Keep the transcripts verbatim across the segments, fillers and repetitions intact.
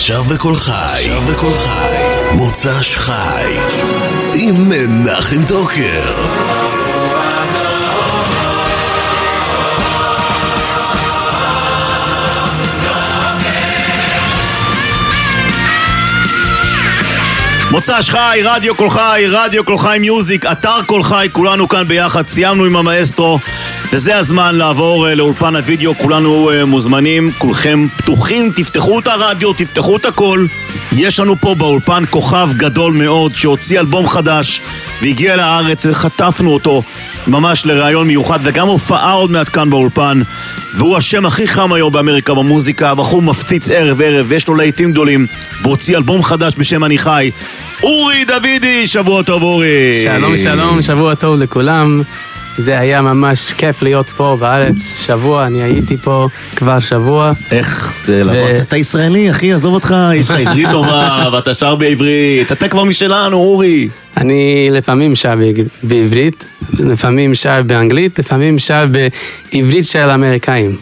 עכשיו בכל חי, עכשיו בכל חי, מוצ"ש חי, עם מנחם טוקר. מוצ"ש חי, רדיו כל חי, רדיו כל חי מיוזיק, אתר כל חי, כולנו כאן ביחד, סיימנו עם המאסטרו, וזה הזמן לעבור לאולפן הוידאו, כולנו מוזמנים, כולכם פתוחים, תפתחו את הרדיו, תפתחו את הכל. יש לנו פה באולפן כוכב גדול מאוד שהוציא אלבום חדש והגיע לארץ וחטפנו אותו ממש לרעיון מיוחד, וגם הופעה עוד מעט כאן באולפן, והוא השם הכי חם היום באמריקה במוזיקה. הבחור מפציץ ערב ערב ויש לו להיטים גדולים, והוציא אלבום חדש בשם אני חי. אורי דוידי, שבוע טוב אורי. שלום שלום, שבוע טוב לכולם. זה היה ממש כיף להיות פה בארץ שבוע, אני הייתי פה כבר שבוע. איך זה לעבוד? אתה ישראלי אחי, עזוב אותך, יש לך עברית טובה ואתה שר בעברית, אתה כבר משלנו אורי. אני לפעמים שר בעברית, לפעמים שר באנגלית, לפעמים שר בעברית של אמריקאים.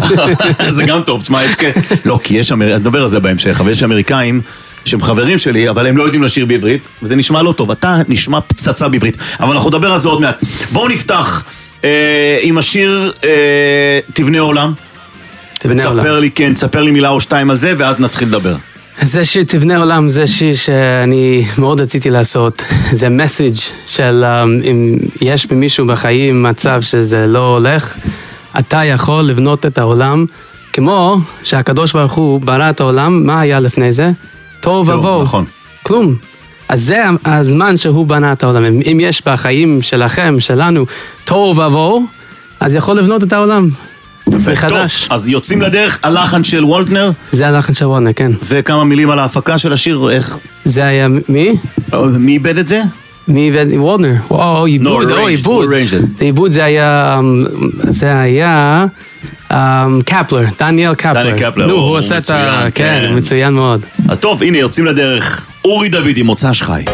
זה גם טוב, תשמע, יש כ... לא, כי יש אמריקאים, נדבר על זה בהמשך, אבל יש אמריקאים שהם חברים שלי, אבל הם לא יודעים לשיר בעברית, וזה נשמע לא טוב, אתה נשמע פצצה בעברית, אבל אנחנו נדבר על זה עוד מעט. בואו נפתח אה, עם השיר אה, תבנה עולם. תבנה עולם. תספר לי, כן, תספר לי מילה או שתיים על זה, ואז נתחיל לדבר. זה שיר תבנה עולם, זה שיר שאני מאוד רציתי לעשות. זה מסאג' של אם יש במישהו בחיים מצב שזה לא הולך, אתה יכול לבנות את העולם, כמו שהקדוש ברוך הוא ברא את העולם. מה היה לפני זה? טוב ובוא. נכון. כלום. אז זה הזמן שהוא בנה את העולם. אם יש בחיים שלכם, שלנו, טוב ובוא, אז יכול לבנות את העולם. מחדש. טוב, אז יוצאים לדרך. הלחן של וולטנר? זה הלחן של וולטנר, כן. וכמה מילים על ההפקה של השיר, איך? זה היה מי? מי איבד את זה? מי איבד? וולטנר. או, עיבוד, או, עיבוד. עיבוד זה היה, זה היה קפלר, דניאל קפלר. דניאל קפלר, נו, הוא עושה את ה... כן, מצוין מאוד. אז טוב, הנה, יוצאים לדרך. אורי דוידי, מוצ"ש חי.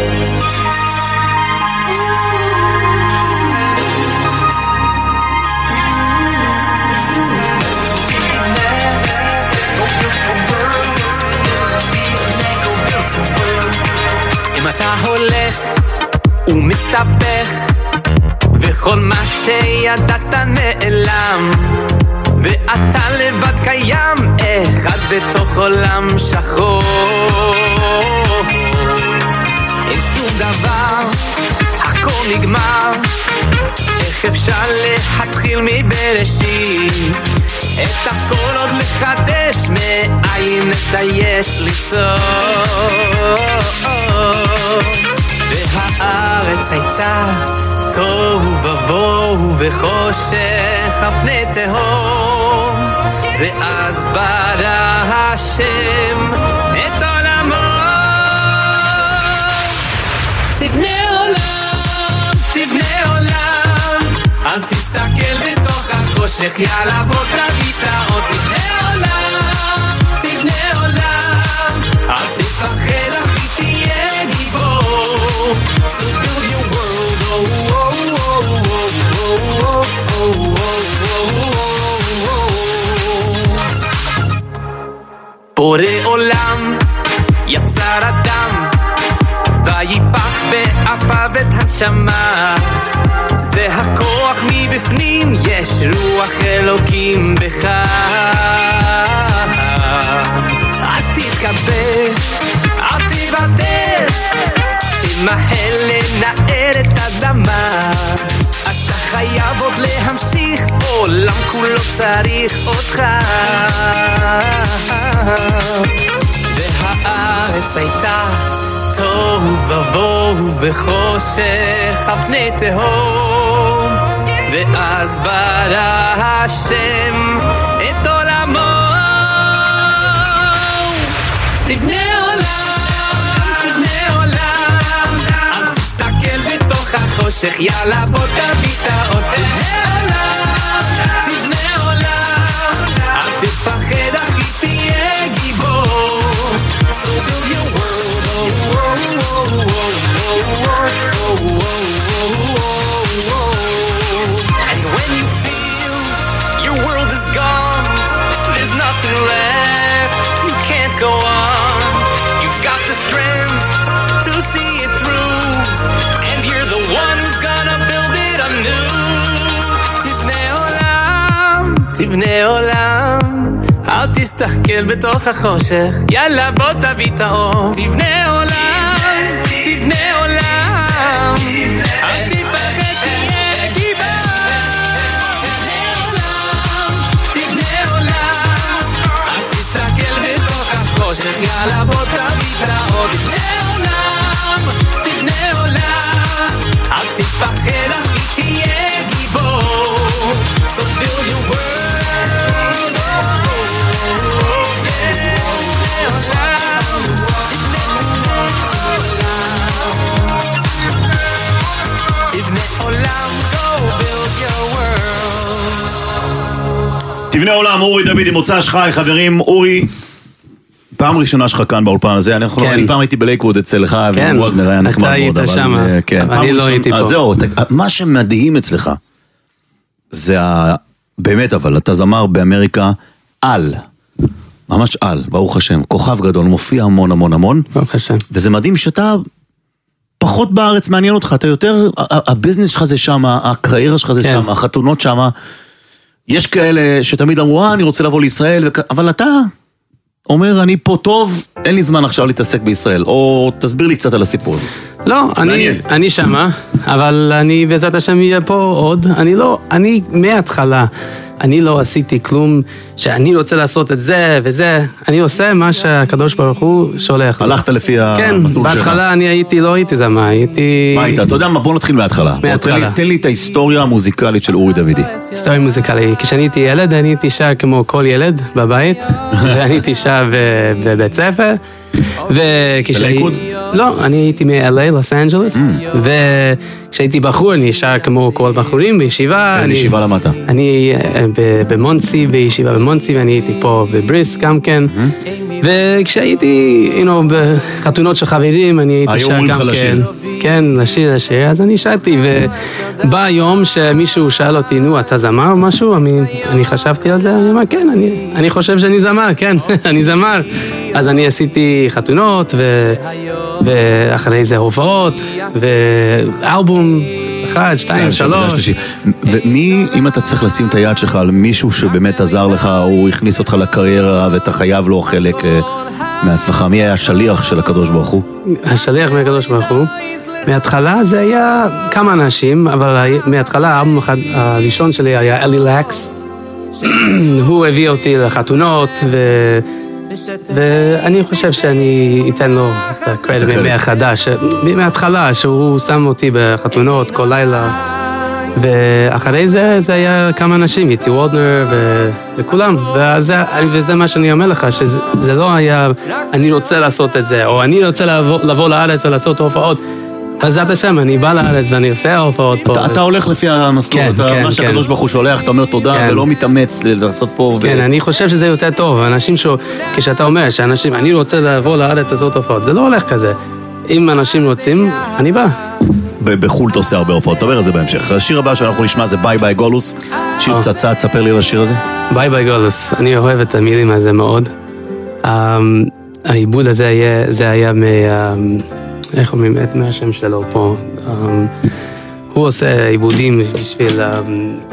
ומסתבך וכל מה שידעת נעלם, ואתה לבד קיים אחד בתוך עולם שחור. אין שום דבר, הכל נגמר, איך אפשר להתחיל מבראשית? את הכל עוד לחדש, מאין את היש ליצור. והארץ הייתה תוהו ובוהו וחושך על פני תהום, ואז ברא השם את עולמו. תבנה עולם, תבנה עולם, אל תסתכל בתוך החושך, יאללה בוא תביא את האור. תבנה עולם, תבנה עולם, אל תפחד אחי תהיה גיבור. So build your world, oh, oh, oh, oh, oh, oh, oh, oh, oh. בורא עולם יצר אדם, ויפח באפיו את הנשמה, זה הכוח מבפנים, יש רוח אלוקים בך. אז תתקבל, אל תוותר, תמהל לנער את אדמה, אתה חייב עוד להמשיך, עולם כולו צריך אותך. והארץ הייתה תוהו ובוהו בחושך על פני תהום, ואז ברא השם את עולמו. תבנה עולם, תבנה עולם, אל תסתכל בתוך החושך, יאללה בוא תביא את האור. תבנה עולם, תבנה עולם, אל תפחד אחי תהיה גיבור. So build your world, oh, oh, oh, oh, oh, oh, oh, oh, oh. And when you feel your world is gone, there's nothing left, you can't go on. תבנה עולם, אל תסתכל בתוך החושך, יאללה בוא תביא את האור. תבנה עולם, תבנה עולם, אל תפחד תהיה גיבור. תבנה עולם, תבנה עולם, אל תסתכל בתוך החושך, יאללה בוא תביא את האור. תבנה עולם, תבנה עולם, אל תפחד אחי תהיה גיבור. So build your world, oh, oh, oh, yeah. תבנה עולם, go build your world. תבנה עולם, אורי דוידי, מוצא שחי, חברים, אורי, פעם ראשונה שלך כאן באולפן הזה, אני פעם הייתי בלייקווד אצלך, ווולדנר היה נחמד מאוד, אתה היית שם, אבל אני לא הייתי פה. זהו, מה שמדהים אצלך, זה ה... באמת, אבל אתה זמר באמריקה על, ממש על, ברוך השם, כוכב גדול, מופיע המון המון המון, ברוך השם. וזה מדהים שאתה פחות בארץ מעניין אותך, אתה יותר, הביזנס שלך זה שם, הקריירה שלך זה כן. שם, החתונות שם, יש כאלה שתמיד אמרו, אה, אני רוצה לבוא לישראל, וכ... אבל אתה אומר, אני פה טוב, אין לי זמן עכשיו להתעסק בישראל, או תסביר לי קצת על הסיפור הזה. לא, אני, אני שמה, אבל אני בעזרת השם יהיה פה עוד, אני לא, אני מההתחלה, אני לא עשיתי כלום שאני רוצה לעשות את זה וזה, אני עושה מה שהקדוש ברוך הוא שולח. הלכת לפי כן, המסלול שלך. בהתחלה אני הייתי, לא הייתי זמה, הייתי... מה היית? אתה יודע מה, בוא נתחיל מההתחלה. מההתחלה. תן לי את ההיסטוריה המוזיקלית של אורי דוידי. היסטוריה מוזיקלית. כשאני הייתי ילד, אני הייתי שר כמו כל ילד בבית, ואני הייתי שר בבית ספר. בלייקוד? לא, אני הייתי מ-אל איי, לוס אנג'לס, וכשהייתי בחור אני שר כמו כל בחורים בישיבה. איזה ישיבה למדת? אני במונסי, בישיבה במונסי, ואני הייתי פה בבריס גם כן. וכשהייתי, you know, בחתונות של חברים, אני הייתי שר גם כן. כן, לשיר, לשיר, אז אני שרתי, ובא יום שמישהו שאל אותי, נו, אתה זמר או משהו? אני, אני חשבתי על זה, אני אומר, כן, אני, אני חושב שאני זמר, כן, אני זמר. אז אני עשיתי חתונות, ו, ואחרי זה הופעות, ואלבום, אחד, שתיים, שלוש. ומי, אם אתה צריך לשים את היד שלך על מישהו שבאמת עזר לך, הוא הכניס אותך לקריירה, ואתה חייב לו חלק מהצלחה, מי היה השליח של הקדוש ברוך הוא? השליח מהקדוש ברוך הוא? מההתחלה זה היה כמה אנשים, אבל מההתחלה האלבום הראשון שלי היה אלי לקס. הוא הביא אותי לחתונות, ו... ואני חושב שאני אתן לו את הקרדיט מהחדש, מההתחלה שהוא שם אותי בחתונות כל לילה, ואחרי זה זה היה כמה אנשים, יצי וולדנר ו... וכולם, וזה, וזה מה שאני אומר לך, שזה לא היה אני רוצה לעשות את זה, או אני רוצה לבוא, לבוא לארץ ולעשות הופעות. בעזרת השם, אני בא לארץ ואני עושה הופעות פה. אתה הולך לפי המסלול, מה שהקדוש ברוך הוא שולח, אתה אומר תודה ולא מתאמץ לעשות פה. כן, אני חושב שזה יותר טוב. אנשים כשאתה אומר שאנשים, אני רוצה לבוא לארץ לעשות הופעות, זה לא הולך כזה. אם אנשים רוצים, אני בא. בחול אתה עושה הרבה הופעות, תדבר על זה בהמשך. השיר הבא שאנחנו נשמע זה ביי ביי גולוס. שיר פצצה, תספר לי על השיר הזה. ביי ביי גולוס, אני אוהב את המילים הזה מאוד. העיבוד הזה זה היה מ... איך אומרים את מהשם שלו פה? Um, הוא עושה עיבודים בשביל, um,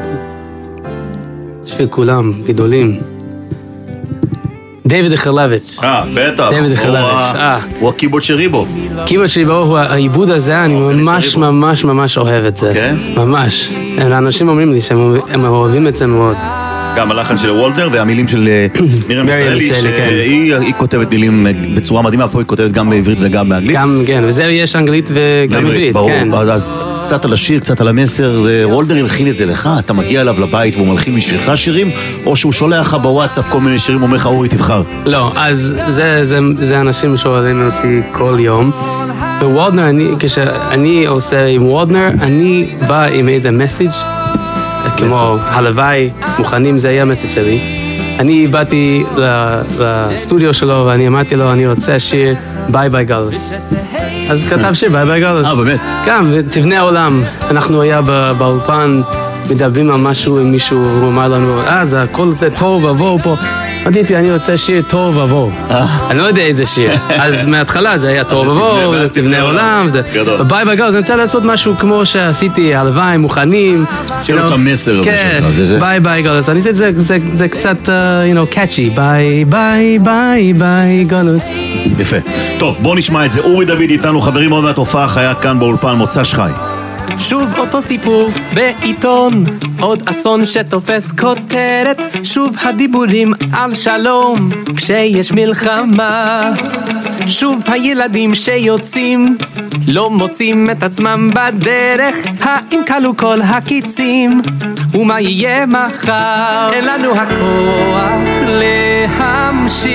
בשביל כולם, גדולים. דיוויד חרלביץ'. אה, בטח. דיוויד חרלביץ', אה. הוא הקיבורד של ריבו. קיבורד של ריבו, הוא העיבוד הזה, אני ממש ממש ממש אוהב את זה. כן? ממש. האנשים אומרים לי שהם אוהבים את זה מאוד. גם הלחן של וולדר והמילים של מירם ישראלי, שהיא כותבת מילים בצורה מדהימה, פה היא כותבת גם בעברית וגם באנגלית. גם, כן, וזה יש אנגלית וגם עברית, כן. ברור, אז קצת על השיר, קצת על המסר, וולדר ילחין את זה לך, אתה מגיע אליו לבית והוא מלחין משלך שירים, או שהוא שולח לך בוואטסאפ כל מיני שירים, אומר לך, אורי, תבחר. לא, אז זה אנשים שואלים אותי כל יום, ווולדנר, כשאני עושה עם וולדנר, אני בא עם איזה מסאג' כמו הלוואי, מוכנים, זה היה המסאג' שלי. אני באתי לסטודיו שלו ואני אמרתי לו, אני רוצה שיר ביי ביי גולוס. אז כתב שיר ביי ביי גולוס. אה, באמת? כן, תבנה עולם. אנחנו היה באולפן, מדברים על משהו עם מישהו, הוא אמר לנו, אה, זה הכל זה טוב, עבור פה. רציתי, אני רוצה שיר טוב ובוא. אני לא יודע איזה שיר. אז מההתחלה זה היה טוב ובוא, תבנה עולם. ביי ביי גלוס, אני רוצה לעשות משהו כמו שעשיתי, הלוואי, מוכנים. שיהיה לו את המסר הזה שלך. ביי ביי גלוס. אני חושב שזה קצת, you know, catchy. ביי ביי ביי ביי גלוס. יפה. טוב, בוא נשמע את זה. אורי דוד איתנו, חברים, עוד מעט הופעה חיה כאן באולפן מוצ"ש חי. שוב אותו סיפור בעיתון, עוד אסון שתופס כותרת, שוב הדיבורים על שלום כשיש מלחמה, שוב הילדים שיוצאים לא מוצאים את עצמם בדרך, האם קלו כל הקיצים ומה יהיה מחר? אין לנו הכוח להמשיך,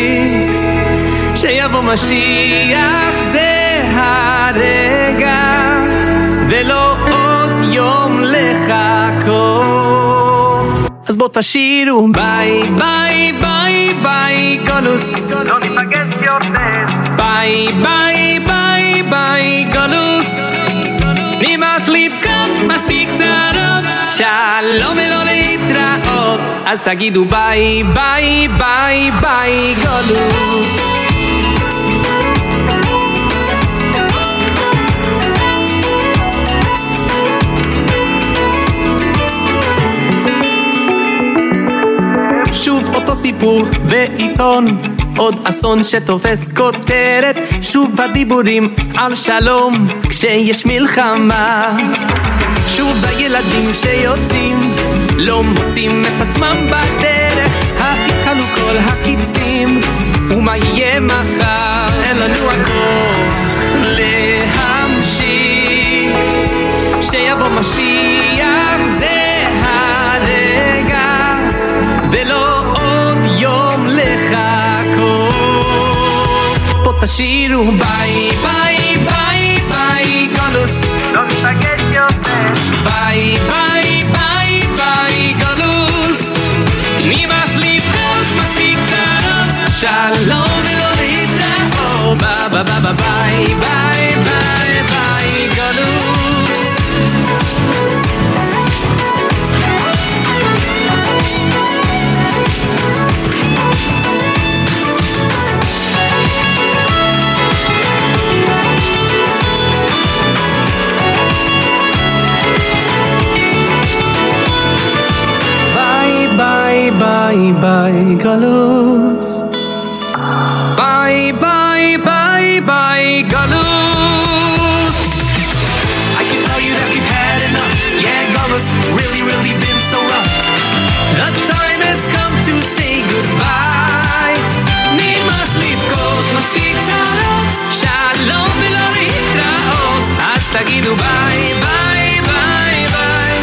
שיבוא משיח זה הרגע ולא עוד יום לחכות. אז בוא תשירו ביי ביי ביי ביי גלוס, לא ניפגש יותר. ביי ביי ביי ביי גלוס, נמאס לבכות מספיק צרות, שלום ולא להתראות. אז תגידו ביי ביי ביי ביי גלוס. שוב אותו סיפור בעיתון, עוד אסון שתופס כותרת, שוב הדיבורים על שלום כשיש מלחמה, שוב הילדים שיוצאים לא מוצאים את עצמם בדרך, העיקלו כל הקיצים ומה יהיה מחר? אין לנו הכוח להמשיך, שיבוא משיח זה הרגע ולא עוד יום לחכות. בוא תשירו ביי ביי ביי ביי גלוס, לא ניפגש יותר. ביי ביי ביי ביי גלוס, נמאס לבכות מספיק צרות, שלום ולא להתראות. ביי ביי ביי ביי ביי ביי גלוס. Bye bye bye galus. Bye bye bye bye galus. I can tell you that we've had enough. Yeah, galus, really really been so rough. The time has come to say goodbye. Nimas livkot maspeak tzarot, shalom velo litraot. Az tagidu bye bye bye bye.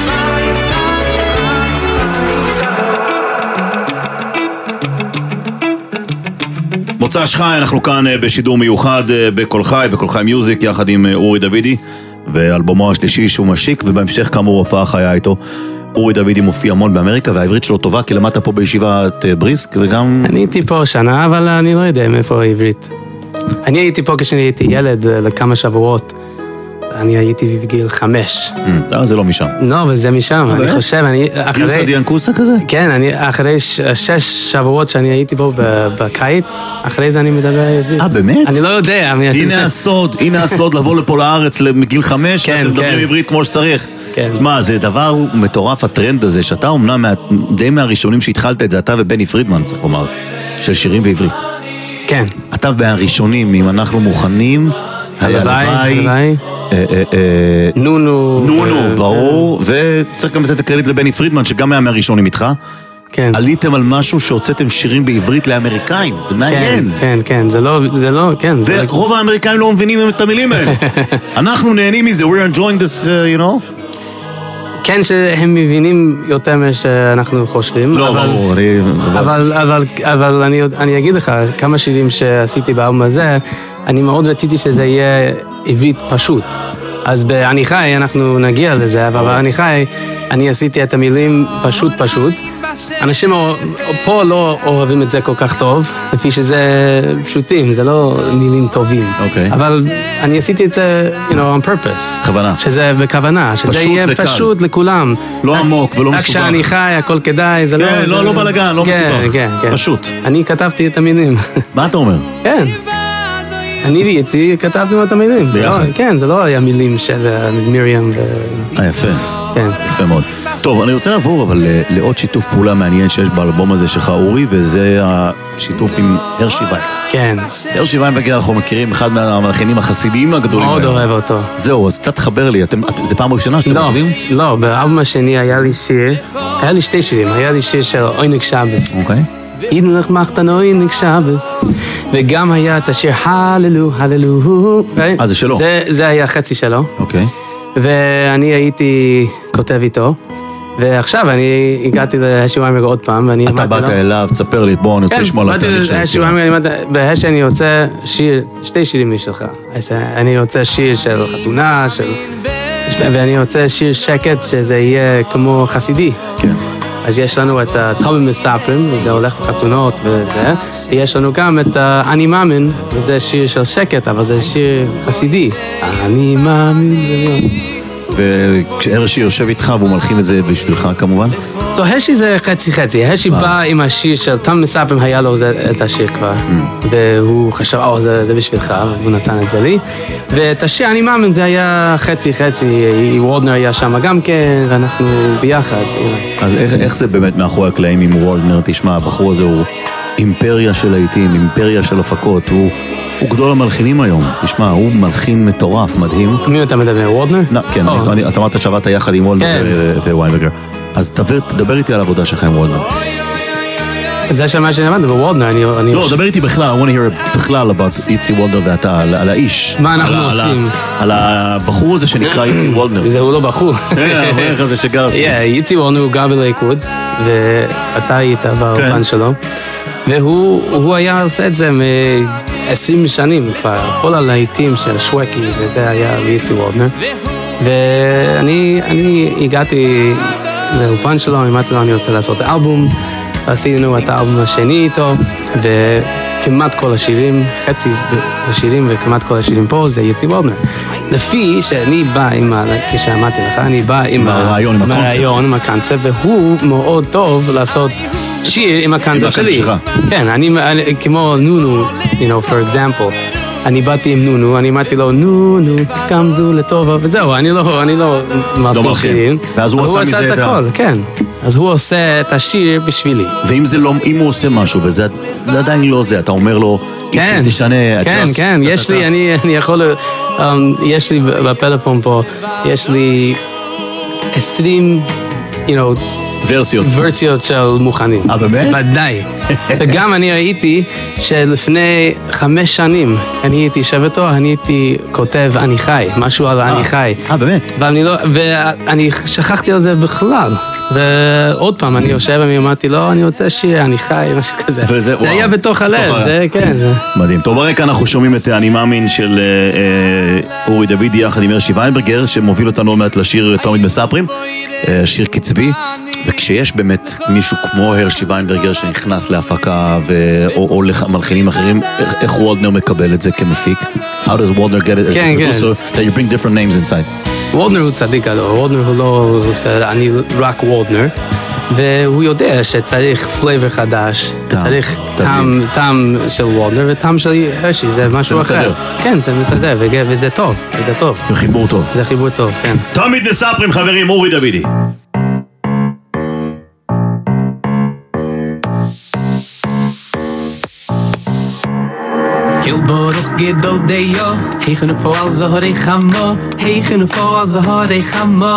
מוצ"ש חי, אנחנו כאן בשידור מיוחד בכל חי, בכל חי מיוזיק, יחד עם אורי דוידי ואלבומו השלישי שהוא משיק, ובהמשך כאמור הופעה חיה איתו. אורי דוידי מופיע המון באמריקה, והעברית שלו טובה, כי למדת פה בישיבת בריסק וגם... אני הייתי פה שנה, אבל אני לא יודע מאיפה העברית. אני הייתי פה כשאני הייתי ילד לכמה שבועות. אני הייתי בגיל חמש. לא, זה לא משם. לא, וזה משם, אני חושב, אני אחרי... גיל סדיאנקוסה כזה? כן, אני אחרי שש שבועות שאני הייתי פה בקיץ, אחרי זה אני מדבר עברית. אה, באמת? אני לא יודע. הנה הסוד, הנה הסוד לבוא לפה לארץ מגיל חמש, ואתם מדברים עברית כמו שצריך. מה, זה דבר מטורף הטרנד הזה, שאתה אומנם די מהראשונים שהתחלת את זה, אתה ובני פרידמן, צריך לומר, של שירים בעברית. כן. אתה מהראשונים, אם אנחנו מוכנים, הלוואי, הלוואי. נונו. נונו, ברור, וצריך גם לתת הקרדיט לבני פרידמן, שגם היה מהראשונים איתך. כן. עליתם על משהו שהוצאתם שירים בעברית לאמריקאים, זה מעניין. כן, כן, זה לא, זה לא, כן. ורוב האמריקאים לא מבינים את המילים האלה. אנחנו נהנים מזה, we're enjoying this, you know? כן, שהם מבינים יותר מה שאנחנו חושבים. לא, ברור, אני... אבל, אבל, אבל אני, אני אגיד לך, כמה שירים שעשיתי באלבום הזה, אני מאוד רציתי שזה יהיה עברית פשוט. אז אני חי, אנחנו נגיע לזה, אבל אני חי, אני עשיתי את המילים פשוט פשוט, אנשים פה לא אוהבים את זה כל כך טוב, לפי שזה פשוטים, זה לא מילים טובים. אוקיי. אבל אני עשיתי את זה, you know, on purpose. כוונה. שזה בכוונה, שזה פשוט יהיה וקל. פשוט לכולם. לא עמוק ולא רק מסובך. כשאני חי, הכל כדאי, זה לא... כן, לא, לא בלגן, לא כן, מסובך. כן, כן. פשוט. אני כתבתי את המילים. מה אתה אומר? כן. אני ויצי כתבנו את המילים. ביחד. כן, זה לא היה מילים של מרים ו... אה, יפה. כן. יפה מאוד. טוב, אני רוצה לעבור אבל לעוד שיתוף פעולה מעניין שיש באלבום הזה שלך, אורי, וזה השיתוף עם הרשי ויינברג. כן. הרשי ויינברג אנחנו מכירים, אחד מהמלחינים החסידיים הגדולים. מאוד אוהב אותו. זהו, אז קצת חבר לי, אתם, זה פעם ראשונה שאתם לא, עובדים? לא, באלבום השני היה לי שיר, היה לי שתי שירים, היה לי שיר של אוינק שבס. אוקיי. אידן לך מחתן אוינק שבס. וגם היה את השיר הללו, הללו. אה, זה שלו? זה, זה היה חצי שלו. אוקיי. ואני הייתי כותב איתו. ועכשיו אני הגעתי להשי ויינברג עוד פעם, ואני אתה באת אליו, תספר לי, בוא, אני רוצה לשמוע על התהליך כן, באתי להשי ויינברג, בהשי אני רוצה שיר, שתי שירים משלך. אני רוצה שיר של חתונה, של... ואני רוצה שיר שקט, שזה יהיה כמו חסידי. כן. אז יש לנו את התלמיד מספרים, וזה הולך בחתונות וזה. ויש לנו גם את אני מאמין, וזה שיר של שקט, אבל זה שיר חסידי. אני מאמין. וכשהרשי יושב איתך והוא מלחין את זה בשבילך כמובן? So, הרשי זה חצי חצי, הרשי בא עם השיר של תלמיד מספרים, היה לו את השיר כבר. והוא חשב, או, זה בשבילך, והוא נתן את זה לי. ואת השיר אני מאמין, זה היה חצי חצי, וולדנר היה שם גם כן, ואנחנו ביחד. אז איך, איך זה באמת מאחורי הקלעים עם וולדנר? תשמע, הבחור הזה הוא אימפריה של העיתים, אימפריה של הפקות, הוא, הוא גדול המלחינים היום. תשמע, הוא מלחין מטורף, מדהים. מי אתה מדבר, וולדנר? לא, כן, oh. אני, אתה אמרת שעבדת יחד עם וולדנר כן. וויינברגר. אז תדבר, תדבר איתי על העבודה שלך עם וולדנר. זה שמה שאני אמרתי, בוולדנר, אני... אני לא, דבר איתי בכלל, I want to hear בכלל about איצי וולדנר ואתה, על, על האיש. מה אנחנו על, עושים? על, על הבחור הזה שנקרא איצי וולדנר. זהו לא בחור. כן, האברך הזה שגר שם. איצי וולדנר הוא גר בלייקווד, ואתה היית באולפן שלו, והוא היה עושה את זה מ-עשרים שנים כבר, כל הלהיטים של שווקי, וזה היה איצי וולדנר. ואני הגעתי לאולפן שלו, אמרתי לו אני רוצה לעשות אלבום, ועשינו את האלבום השני איתו, וכמעט כל השירים, חצי השירים וכמעט כל השירים פה זה איצי וולדנר. לפי שאני בא עם, כשאמרתי לך, אני בא עם הרעיון, עם הקונספט. עם הקונספט, והוא מאוד טוב לעשות שיר עם הקונספט שלי. כן, אני כמו נונו, you know, for example. אני באתי עם נונו, אני אמרתי לו, נונו, קמזו לטובה, וזהו, אני לא, אני לא מלחין שירים. ואז הוא עשה מזה את הכל, כן. אז הוא עושה את השיר בשבילי. ואם זה לא, אם הוא עושה משהו, וזה עדיין לא זה, אתה אומר לו, איצי, תשנה, כן, כן, יש לי, אני יכול, יש לי בפלאפון פה, יש לי עשרים, you know, ורסיות. ורסיות של מוכנים. אה, באמת? ודאי. וגם אני ראיתי שלפני חמש שנים, אני הייתי שבתו, אני הייתי כותב אני חי, משהו על אני חי. אה, באמת? ואני לא, ואני שכחתי על זה בכלל. ועוד פעם, אני יושב ואני אמרתי, לא, אני רוצה שיר, אני חי, משהו כזה. וזה, זה היה בתוך הלב, זה כן. מדהים. טוב, ברקע אנחנו שומעים את אני מאמין של אורי דוידי יחד עם הרשי ויינברגר, שמוביל אותנו עוד מעט לשיר תמיד מספרים, שיר קצבי. וכשיש באמת מישהו כמו הרשי ויינברגר שנכנס להפקה ו... או, או למלחינים אחרים, איך וולדנר מקבל את זה כמפיק? How does Waldner get it as כן, a producer that you bring different names inside? וולדנר הוא צדיק גדול, וולדנר הוא לא, אני רק וולדנר, והוא יודע שצריך פלייבר חדש, צריך טעם, טעם של וולדנר וטעם של הרשי, זה משהו אחר. כן, זה מסדר, וזה טוב, זה טוב. זה חיבור טוב. זה חיבור טוב, כן. תמיד מספרים חברים, אורי דוידי. Kil Baruch Gedol Deyo Heichen for al Zahare Chamo Heichen for al Zahare Chamo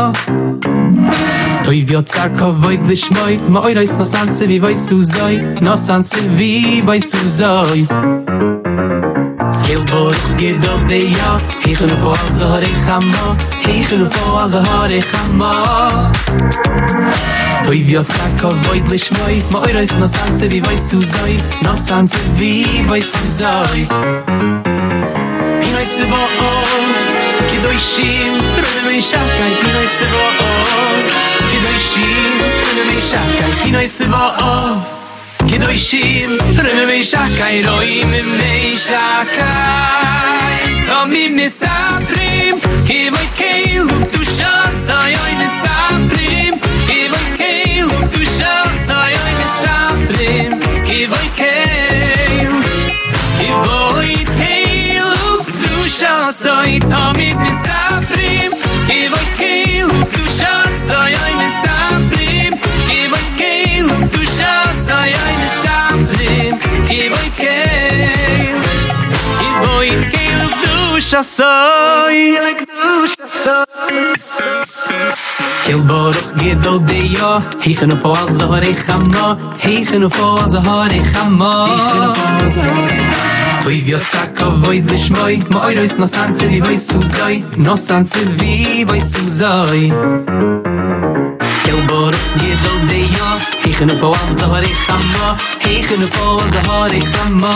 Toiv Yotzar Kavoid Lishmoy Ma'oirais Nosanse Vi Vai Suzoi Nosanse Vi Vai Suzoi Kil Baruch Gedol Deyo Heichen for al Zahare Chamo Heichen for al Zahare Chamo Toiv Yotzar Kavoid Lishmoy Ma'oirais Nosanse Vi Vai Suzoi Nosanse Vi Vai Suzoi Pinoi Sivo'on Kedoshim, Rumi Shakai, Pinoi Sevo'ov. Kedoshim, Rumi Shakai, Pinoi Sevo'ov. Kedoshim, Rumi Shakai, Roim Mei Shakai. Tomim Mesaprim, Kivoi Keilu, Tusha Sayoy Mesaprim, Kivoi Keilu, Tusha Sayoy Mesaprim, Kivoi Keilu, Kivoi Keilu, Tusha Sayoy Tomim Mesaprim, Kivoi Keilu, Tusha Sayoy Mesaprim, Kivoi Keilu, Tusha Sayoy Mesaprim, Kivoi Keilu, Kivoi Keilu, Tusha Sayoy, Tusha Sayoy. Kil Baruch Gidol Deya, Heichen of all Zahare Chama, Heichen of all Zahare Chama, Heichen of all Zahare Chama. Toiv Yotzak Avoid Lishmoi, Ma'oirois Nosan Silvi Vai Suzai, Nosan Silvi Vai Suzai. Kil Baruch Gidol Deya, Heichen of all Zahare Chama, Heichen of all Zahare Chama.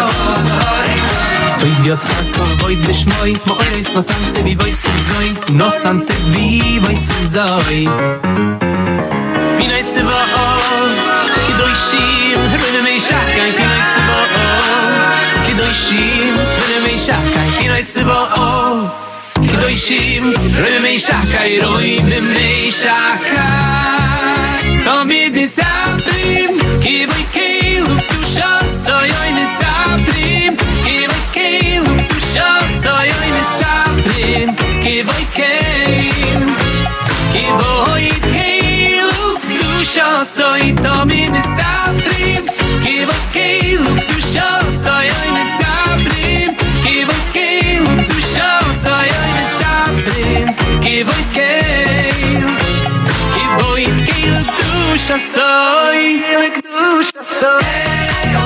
Toiv Yotzak Avoid Lishmoi, Ma'oirois Nosan Silvi Vai Suzai, Nosan Silvi Vai Suzai. Pinoi Sevo'ov, Kedoshim, Rumi Shakai, Pinoi Sevo'ov. Kedoshim, Rumi Shakai, Pinoi Sevo'ov. Kedoshim, Rumi Shakai, Roim Mei Shakai. Tomid Nisaprim, Kivoi Keilu, Tusha Sayoy Nisaprim, Kivoi Keilu, Tusha Sayoy Nisaprim, Kivoi Keilu, Kivoi Keilu, Tusha Sayoy Tomid Nisaprim, Kivoi Keilu, Tusha Sayoy Nisaprim, Kivoi Keilu, Tusha Sayoy Nisaprim, Kivoi Keilu, Kivoi Keilu, Tusha Sayoy, Tusha Sayoy.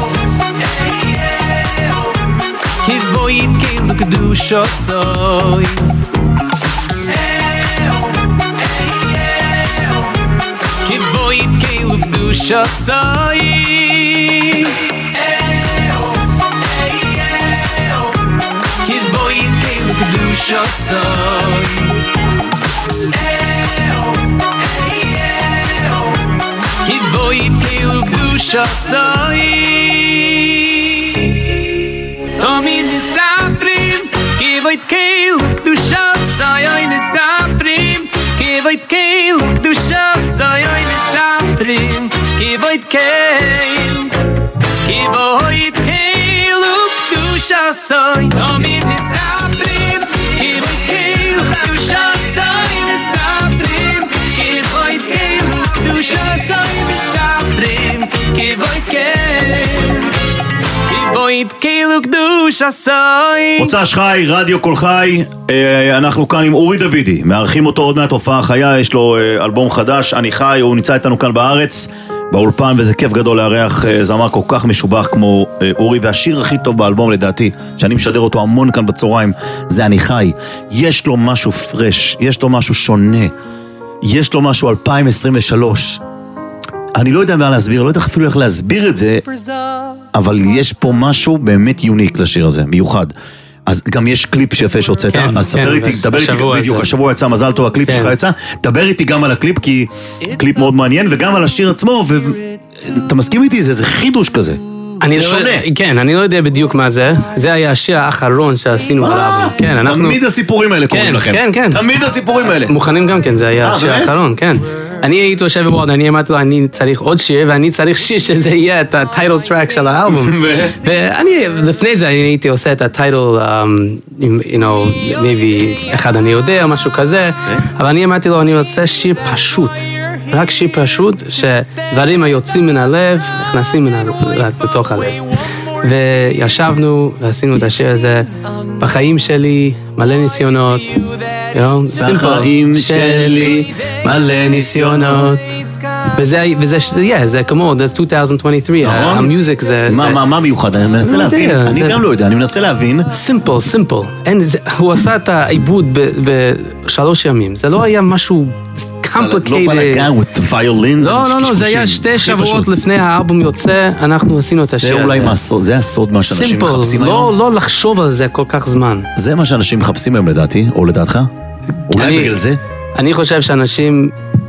Kivoi Keilu, Tusha Sayoy. Kivoi Keilu, Tusha Sayoy. Kivoi Keilu, Tusha Sayoy. Kivoi Keilu, Tusha Sayoy. Tomid Nisaprim, Kivoi Keilu, Tusha Sayoy Nisaprim, Kivoi Keilu, Tusha Sayoy Nisaprim, Kivoi Keilu, Kivoi Keilu, Tusha Sayoy. Tomid Nisaprim, Kivoi Keilu, Tusha Sayoy Nisaprim, Kivoi Keilu, Tusha Sayoy Nisaprim, Kivoi Keilu, Kivoi Keilu, Tusha Sayoy. מוצ"ש חי, רדיו כל חי, אנחנו כאן עם אורי דוידי, מארחים אותו עוד מעט הופעה חיה, יש לו אלבום חדש, אני חי, הוא נמצא איתנו כאן בארץ, באולפן, וזה כיף גדול לארח זמר כל כך משובח כמו אורי, והשיר הכי טוב באלבום לדעתי, שאני משדר אותו המון כאן בצהריים, זה אני חי. יש לו משהו פרש, יש לו משהו שונה, יש לו משהו אלפיים עשרים ושלוש. אני לא יודע מה להסביר, לא יודע אפילו איך להסביר את זה, אבל יש פה משהו באמת יוניק לשיר הזה, מיוחד. אז גם יש קליפ שיפה שהוצאת, אז ספר איתי, דבר איתי, בדיוק, השבוע יצא, מזל טוב, הקליפ שלך יצא, דבר איתי גם על הקליפ, כי קליפ מאוד מעניין, וגם על השיר עצמו, ואתה מסכים איתי, זה חידוש כזה. זה שונה. כן, אני לא יודע בדיוק מה זה, זה היה השיר האחרון שעשינו עליו. תמיד הסיפורים האלה קוראים לכם. כן, כן. תמיד הסיפורים האלה. מוכנים גם כן, זה היה השיר האחרון, כן. אני הייתי יושב בבורד, אני אמרתי לו, אני צריך עוד שיר, ואני צריך שיר שזה יהיה את הטייטל טרק של האלבום. ואני, לפני זה, אני הייתי עושה את הטייטל, you know, maybe אחד אני יודע, משהו כזה, אבל אני אמרתי לו, אני רוצה שיר פשוט. רק שיר פשוט, שדברים היוצאים מן הלב, נכנסים מן הלב, בתוך הלב. וישבנו ועשינו את השיר הזה בחיים שלי, מלא ניסיונות. בחיים שלי, מלא ניסיונות. וזה, וזה, yeah, זה כמו, זה אלפיים עשרים ושלוש, המיוזיק זה... מה, מה מיוחד? אני מנסה להבין, אני גם לא יודע, אני מנסה להבין. סימפל, סימפל. הוא עשה את העיבוד בשלוש ימים, זה לא היה משהו complicated. לא בלגן with violins. לא, לא, לא, זה היה שתי שבועות לפני האלבום יוצא, אנחנו עשינו את השיר הזה. זה אולי מהסוד, זה הסוד מה שאנשים מחפשים היום. לא לחשוב על זה כל כך זמן. זה מה שאנשים מחפשים היום לדעתי, או לדעתך? אולי בגלל זה? אני חושב שאנשים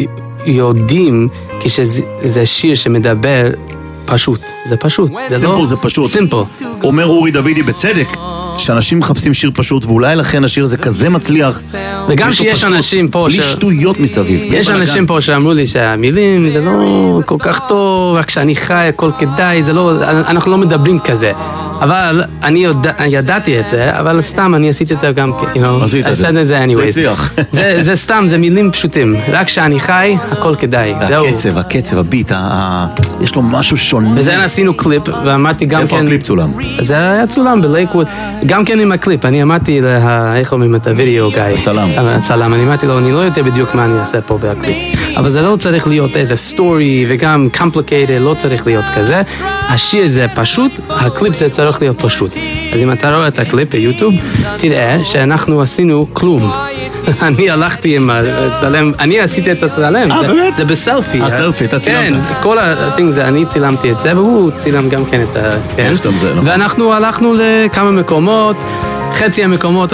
יודעים כשזה שיר שמדבר פשוט, זה פשוט. סימפל זה פשוט. סימפל. אומר אורי דוידי בצדק, שאנשים מחפשים שיר פשוט, ואולי לכן השיר הזה כזה מצליח. וגם שיש אנשים פה בלי שטויות מסביב. יש אנשים פה שאמרו לי שהמילים זה לא כל כך טוב, רק שאני חי, הכל כדאי, זה לא, אנחנו לא מדברים כזה. אבל אני ידעתי את זה, אבל סתם אני עשיתי את זה גם, you know, עשית את זה. זה הצליח. זה סתם, זה מילים פשוטים. רק שאני חי, הכל כדאי. והקצב, הקצב, הביט, יש לו משהו שונה. וזה עשינו קליפ, ואמרתי גם כן... איפה הקליפ צולם? זה היה צולם בלייקווד, גם כן עם הקליפ, אני אמרתי לה, איך אומרים את הוידאו גיא? הצלם. הצלם, אני אמרתי לו, אני לא יודע בדיוק מה אני אעשה פה בהקליפ. אבל זה לא צריך להיות איזה סטורי, וגם complicated, לא צריך להיות כזה. השיר זה פשוט, הקליפ זה צריך להיות פשוט. אז אם אתה רואה את הקליפ ביוטיוב, תראה שאנחנו עשינו כלום. אני הלכתי עם הצלם, אני עשיתי את הצלם, זה בסלפי. הסלפי, אתה צילמת. כן, כל הטינג זה, אני צילמתי את זה, והוא צילם גם כן את ה... כן, ואנחנו הלכנו לכמה מקומות, חצי המקומות,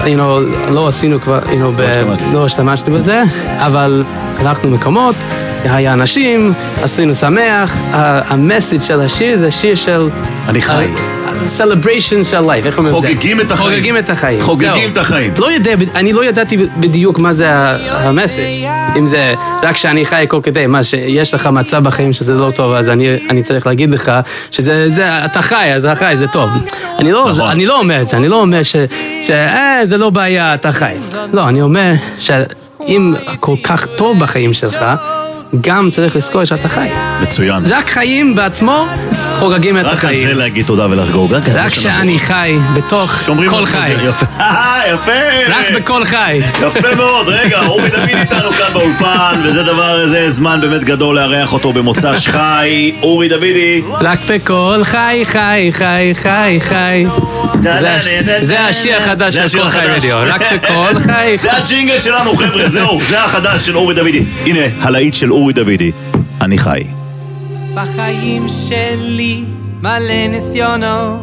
לא עשינו כבר, לא השתמשתי בזה, אבל הלכנו מקומות, היה אנשים, עשינו שמח, המסג' של השיר זה שיר של... אני חי. celebration של life, איך אומרים את זה? חוגגים את החיים. חוגגים את החיים. חוגגים את החיים. לא יודע, אני לא ידעתי בדיוק מה זה המסג'. אם זה רק שאני חי כל כדי, מה שיש לך מצב בחיים שזה לא טוב, אז אני צריך להגיד לך שזה, אתה חי, אז אתה חי, זה טוב. אני לא אומר את זה, אני לא אומר שזה לא בעיה, אתה חי. לא, אני אומר שאם כל כך טוב בחיים שלך, גם צריך לזכור שאתה חי. מצוין. רק חיים בעצמו, חוגגים את החיים. רק על זה להגיד תודה ולחגוג. רק שאני חי בתוך כל חי. יפה. יפה. רק בכל חי. יפה מאוד. רגע, אורי דוד איתנו כאן באולפן, וזה דבר, זה זמן באמת גדול לארח אותו במוצ"ש חי. אורי דודי. רק בכל חי, חי, חי, חי, חי. זה השיר החדש של כל חי וידאו. רק בכל חי. זה הג'ינגל שלנו, חבר'ה, זהו. זה החדש של אורי דודי. הנה, הלהיט של אורי דודי. אני חי. בחיים שלי מלא ניסיונות,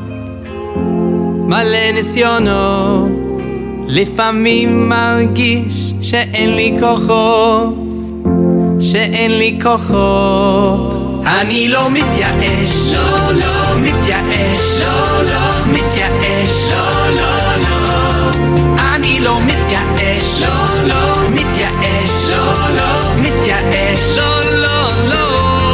מלא ניסיונות. לפעמים מרגיש שאין לי כוחות, שאין לי כוחות. אני לא מתייאש, לא, לא מתייאש, לא, לא מתייאש, לא, לא, לא. אני לא מתייאש, לא, לא מתייאש, לא, לא מתייאש, לא, לא, לא.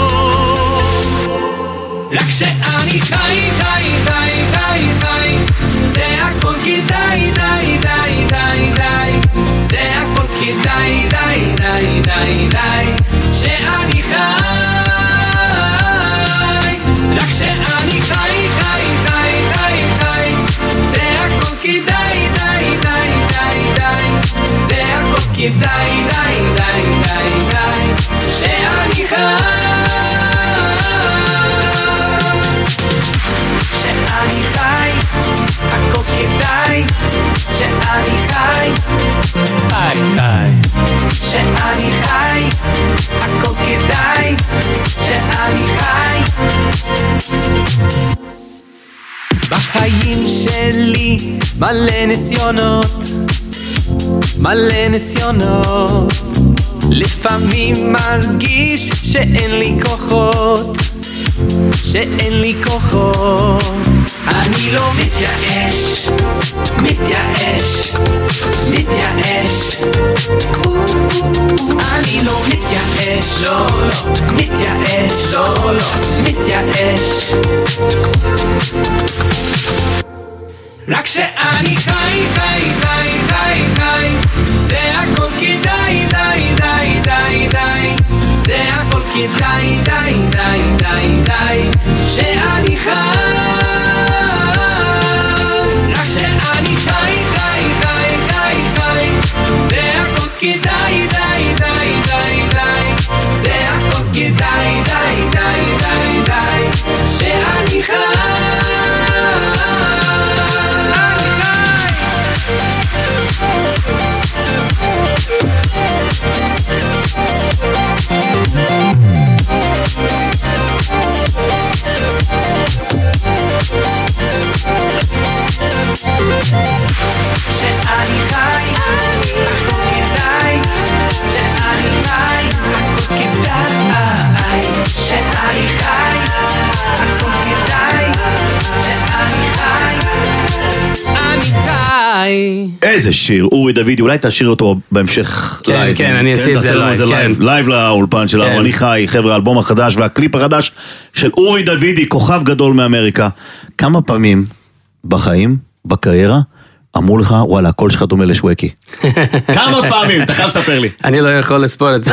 רק שאני חי, חי, חי, חי, חי, זה הכל כדאי, די, די, די, די, זה הכל כדאי, די, די, די, די, שאני חי, רק שאני חי, חי, חי, חי, חי, זה הכל כדאי, די, די, די, די, זה הכל כדאי, די, די, די, די, שאני חי. שאני חי, הכל כדאי, שאני חי, חי חי, שאני חי, הכל כדאי, שאני חי. בחיים שלי מלא ניסיונות, מלא ניסיונות. לפעמים מרגיש שאין לי כוחות, שאין לי כוחות. אני לא מתייאש, מתייאש, מתייאש. אני לא מתייאש, לא, לא, מתייאש, לא, לא, מתייאש. רק שאני חי, חי, חי, חי, חי, זה הכל כדאי, די, די, די, די, זה הכל כדאי, די, די, די, די, שאני חי. רק שאני חי, חי, חי, חי, חי, זה הכל כדאי, די, די, די, די, זה הכל כדאי, די, די, די, די, שאני חי. חי. איזה שיר, אורי דוידי, אולי תשאיר אותו בהמשך כן, לייב. כן, אני אעשה את זה לייב, כן. לייב לאולפן שלנו, כן. אני חי, חבר'ה, האלבום החדש והקליפ החדש של אורי דוידי, כוכב גדול מאמריקה. כמה פעמים בחיים, בקריירה, אמרו לך, וואלה, הקול שלך דומה לשווקי. כמה פעמים? אתה חייב לספר לי. אני לא יכול לספור את זה.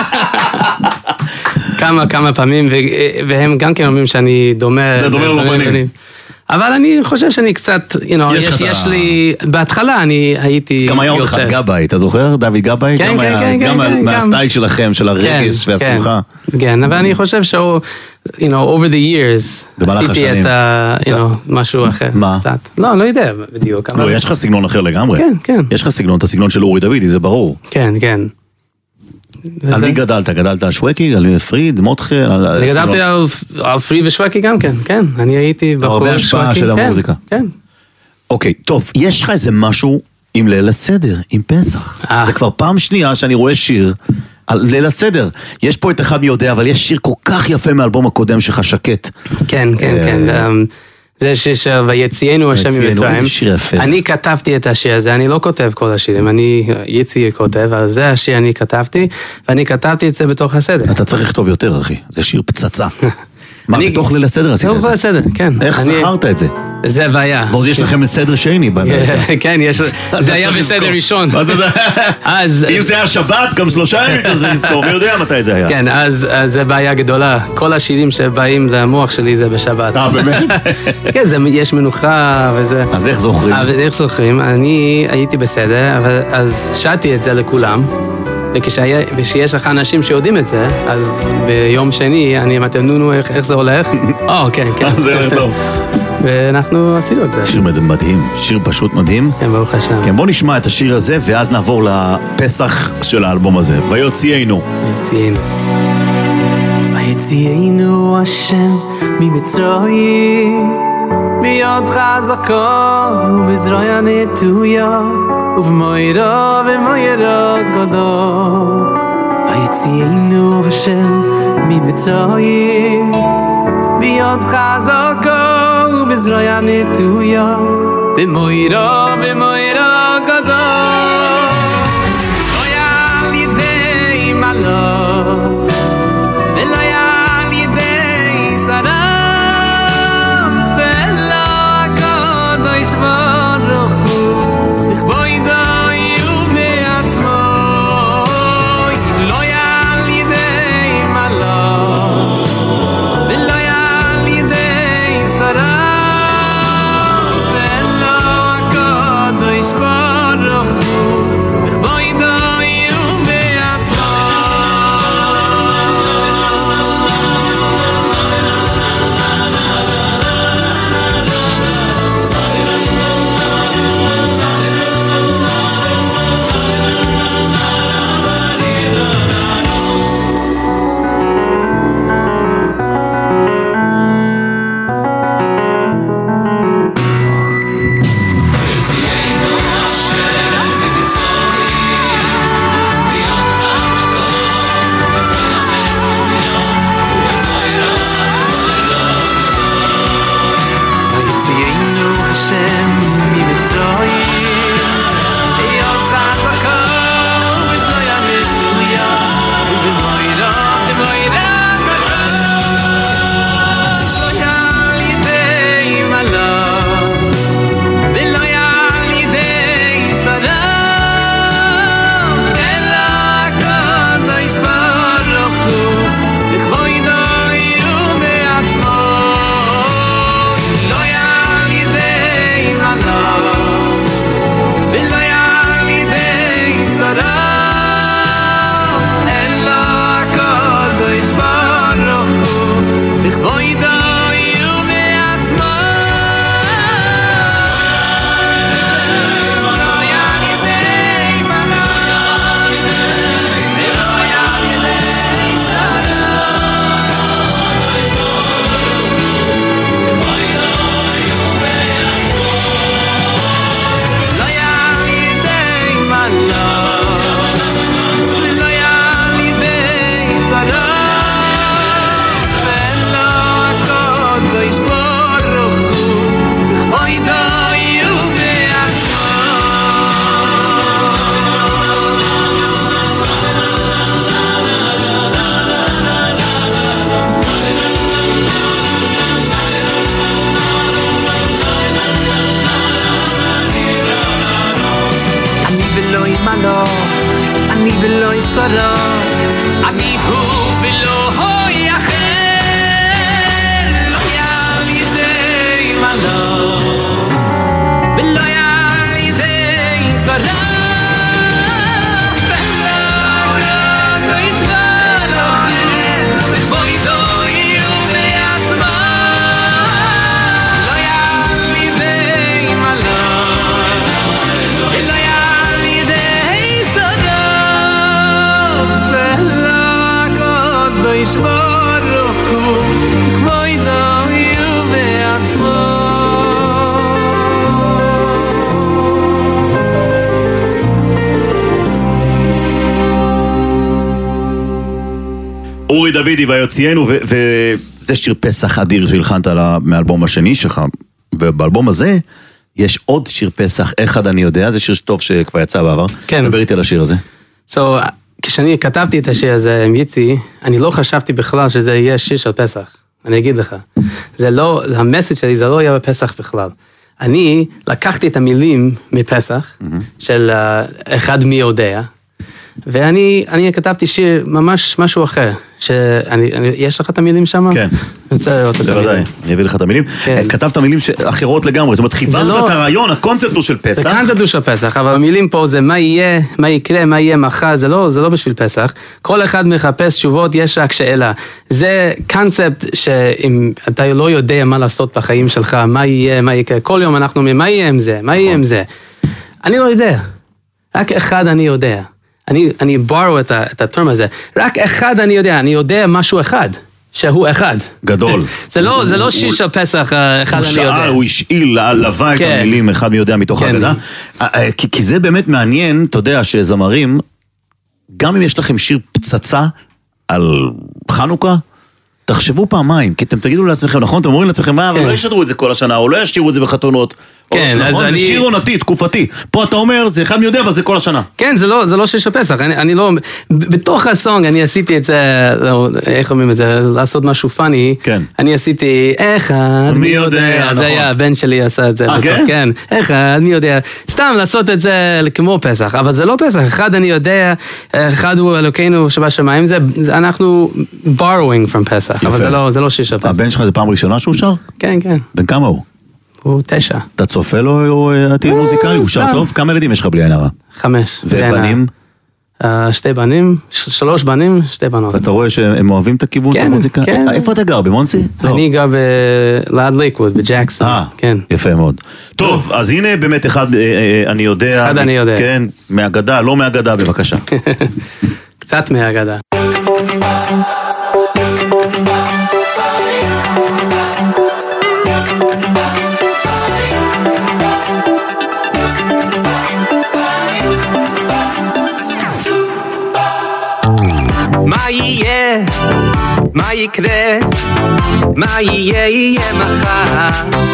כמה, כמה פעמים, והם גם כן אומרים שאני דומה. זה דומה לו בפנים. אבל אני חושב שאני קצת, you know, יש, יש, יש לי, בהתחלה אני הייתי יותר. גם היה עוד אחד גבאי, אתה זוכר? דוד גבאי? כן, גם כן, היה, כן, גם כן, מהסטייל שלכם, של הרגש והשמחה. כן, אבל אני חושב שהוא, you know, over the years, במהלך עשיתי השנים. את ה, you know, משהו אחר. מה? קצת. לא, לא יודע בדיוק. לא, יש לך סגנון אחר לגמרי. כן, כן. יש לך סגנון, את הסגנון של אורי דוידי, זה ברור. כן, כן. על מי גדלת? גדלת על שווקי, על פריד, מותחה? אני גדלתי על, על פריד ושווקי גם כן, כן. אני הייתי בחור הרבה השפעה של כן, המוזיקה. כן. אוקיי, טוב, יש לך איזה משהו עם ליל הסדר, עם פסח. אה. זה כבר פעם שנייה שאני רואה שיר על ליל הסדר. יש פה את אחד מי יודע, אבל יש שיר כל כך יפה מאלבום הקודם שלך, שקט. כן, כן, כן. זה שיר של ויציאנו השם ויציאנו, ממצרים. איזה שיר יפה זה. אני כתבתי את השיר הזה, אני לא כותב כל השירים, אני, יצי כותב, אבל זה השיר אני כתבתי, ואני כתבתי את זה בתוך הסדר. אתה צריך לכתוב יותר, אחי. זה שיר פצצה. מה, אני- בתוך ליל הסדר עשית בתוך את זה? הסדר, כן. איך אני- זכרת את זה? זה הבעיה. ועוד יש לכם סדר שני באמריקה. כן, יש, אתה זה היה צריך בסדר לזכור. ראשון. אתה יודע, אז... אם זה היה שבת, גם שלושה ימים כזה לזכור, מי יודע מתי זה היה. כן, אז אז זה בעיה גדולה. כל השירים שבאים למוח שלי זה בשבת. אה, באמת? כן, זה, יש מנוחה וזה. אז איך זוכרים? אבל איך זוכרים? אני הייתי בסדר, אבל אז שרתי את זה לכולם. וכשהיה- וכשיש לך אנשים שיודעים את זה, אז ביום שני אני אמרתי, נו נו, איך איך זה הולך? או, כן, כן. זה הולך טוב. ואנחנו עשינו את זה. שיר מדהים, שיר פשוט מדהים. כן, ברוך השם. כן, בוא נשמע את השיר הזה, ואז נעבור לפסח של האלבום הזה. ויוציאנו. ציינו. ויציאנו השם ממצרים ביד חזקה ובזרוע נטויה ובמוירה ומוירה גדול. ויציאנו השם ממצרים ביד חזקה ובזרוע נטויה במוירה ומוירה גדול. לא יעל ידי מלוך ולא יעל ידי שרף ולא הקדוש ברוך הוא לכבודו ובעצמו. לא יעל ידי מלוך ולא יעל ידי שרף ולא הקדוש ברוך הוא אני ולא ישרוד, אני הוא ולא הוא אחר, לא יעל ידי מלא, ולא יעל ידי שרוד, ולא לא ישרוד אוכל, ובוי דוי ובעצמו, לא יעל ידי מלא, ולא יעל ידי שרוד, ולא קודו ישבורכו, ובוי דוי ובעצמו. אורי דוידי והיוציינו, וזה שיר פסח אדיר שהלחנת מהאלבום השני שלך, ובאלבום הזה יש עוד שיר פסח, אחד אני יודע, זה שיר טוב שכבר יצא בעבר. כן. דבר איתי על השיר הזה. So, כשאני כתבתי את השיר הזה עם יצי, אני לא חשבתי בכלל שזה יהיה שיר של פסח. אני אגיד לך. זה לא, המסד שלי זה לא יהיה בפסח בכלל. אני לקחתי את המילים מפסח, של uh, אחד מי יודע, ואני אני כתבתי שיר ממש משהו אחר. שאני, אני, יש לך את המילים שם? כן. אני רוצה לראות את המילים. בוודאי, אני אביא לך את המילים. כן. כתבת מילים אחרות לגמרי, זאת אומרת, חיברת לא- את הרעיון, הקונספט הוא של זה פסח. קונצפט הוא של פסח, אבל המילים פה זה מה יהיה, מה יקרה, מה יהיה מחר, זה לא, זה לא בשביל פסח. כל אחד מחפש תשובות, יש רק שאלה. זה קונצפט שאם אתה לא יודע מה לעשות בחיים שלך, מה יהיה, מה יקרה, כל יום אנחנו אומרים, מה יהיה עם זה, מה יהיה עם זה. אני לא יודע. רק אחד אני יודע. אני, אני borrow את, ה, את הטרם הזה. רק אחד אני יודע, אני יודע משהו אחד, שהוא אחד. גדול. זה לא, זה לא שיר של פסח, אחד הוא אני יודע. שאל, הוא השאיל, לבא את כן. המילים, אחד מי יודע מתוך כן. ההגדה. כי, כי זה באמת מעניין, אתה יודע, שזמרים, גם אם יש לכם שיר פצצה על חנוכה, תחשבו פעמיים, כי אתם תגידו לעצמכם, נכון? אתם אומרים לעצמכם, מה, אבל כן. לא ישדרו את זה כל השנה, או לא ישתירו את זה בחתונות. כן, או, אז נכון, אני- זה שיר עונתי, תקופתי. פה אתה אומר, זה אחד מי יודע, אבל זה כל השנה. כן, זה לא, זה לא שיר של פסח, אני, אני לא, ב- בתוך הסונג אני עשיתי את זה, לא, איך אומרים את זה, לעשות משהו פאני, כן. אני עשיתי, אחד מי יודע, זה נכון. היה, הבן שלי עשה את זה, אה, בתוך, כן? כן, אחד, מי יודע, סתם לעשות את זה כמו פסח, אבל זה לא פסח, אחד אני יודע, אחד הוא אלוקינו שבשמיים, זה, זה אנחנו borrowing from פסח, אבל זה לא, זה לא שיר של פסח, הבן שלך זה פעם ראשונה שהוא שר? כן, כן, בן כמה הוא? הוא תשע, אתה צופה לו עתיד מוזיקלי? הוא שר סתם. טוב? כמה ילדים יש לך בלי עין הרע? חמש, ובנים? אה, שתי בנים, ש- שלוש בנים, שתי בנות. ואתה רואה שהם אוהבים את הכיוון, את כן, המוזיקה? כן. איפה אתה גר? במונסי? לא. אני גר בלעד לייקווד, בג'קסון, אה, כן. יפה מאוד. טוב, אז הנה באמת אחד, אה, אה, אני יודע. אחד אני יודע. כן, מהגדה, לא מהגדה, בבקשה. קצת מהאגדה. מה יהיה? מה יקרה? מה יהיה? יהיה מחר.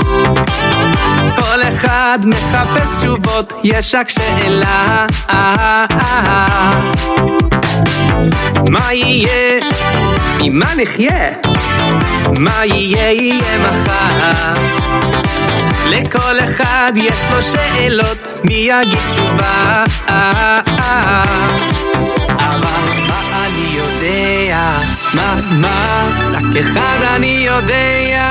כל אחד מחפש תשובות, יש רק שאלה. מה יהיה? ממה נחיה? מה יהיה? יהיה מחר. לכל אחד יש לו שאלות, מי יגיד תשובה? אבל מה אני יודע? מה, מה? רק אחד אני יודע.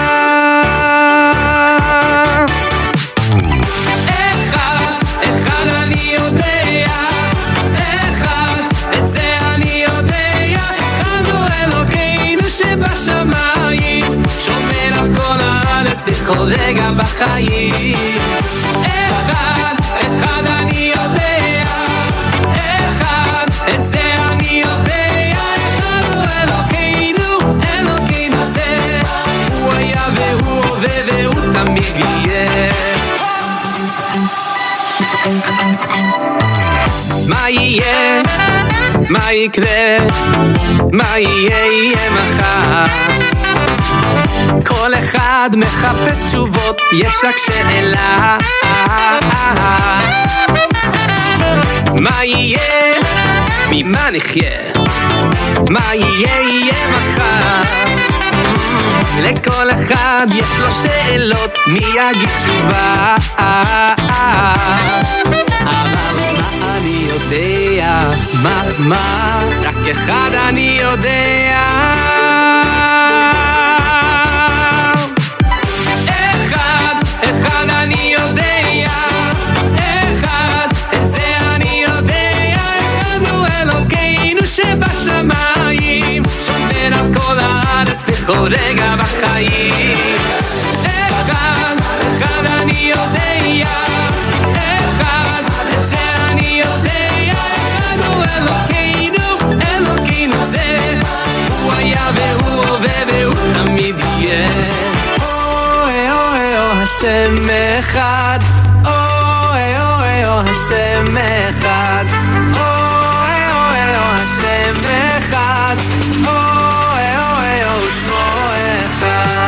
אחד, אחד אני יודע. אחד, את זה אני יודע. אחד הוא אלוקינו שבשמיים, שומר על כל הארץ בכל רגע בחיים. אחד, אחד אני יודע. אחד, את זה אני יודע. אחד הוא אלוקינו, אלוקינו זה. הוא היה והוא הווה והוא תמיד יהיה. מה יהיה? מה יקרה? מה יהיה? יהיה מחר. כל אחד מחפש תשובות, יש רק שאלה. מה יהיה? ממה נחיה? מה יהיה? יהיה מחר. לכל אחד יש לו שאלות, מי יגיד תשובה? אבל מה אני יודע, מה, מה, רק אחד אני יודע. אחד, אחד אני יודע, אחד, את זה אני יודע. אחד הוא אלוקינו שבשמיים, שומר על כל הארץ בכל רגע בחיים. אחד, אחד אני יודע, אחד, את זה אני יודע. אחד הוא אלוקינו, אלוקינו זה, הוא היה והוא הווה והוא תמיד יהיה. אוי אוי אוי השם אחד, אוי אוי אוי השם אחד, אוי אוי אוי השם אחד, אוי אוי אוי שמו אחד.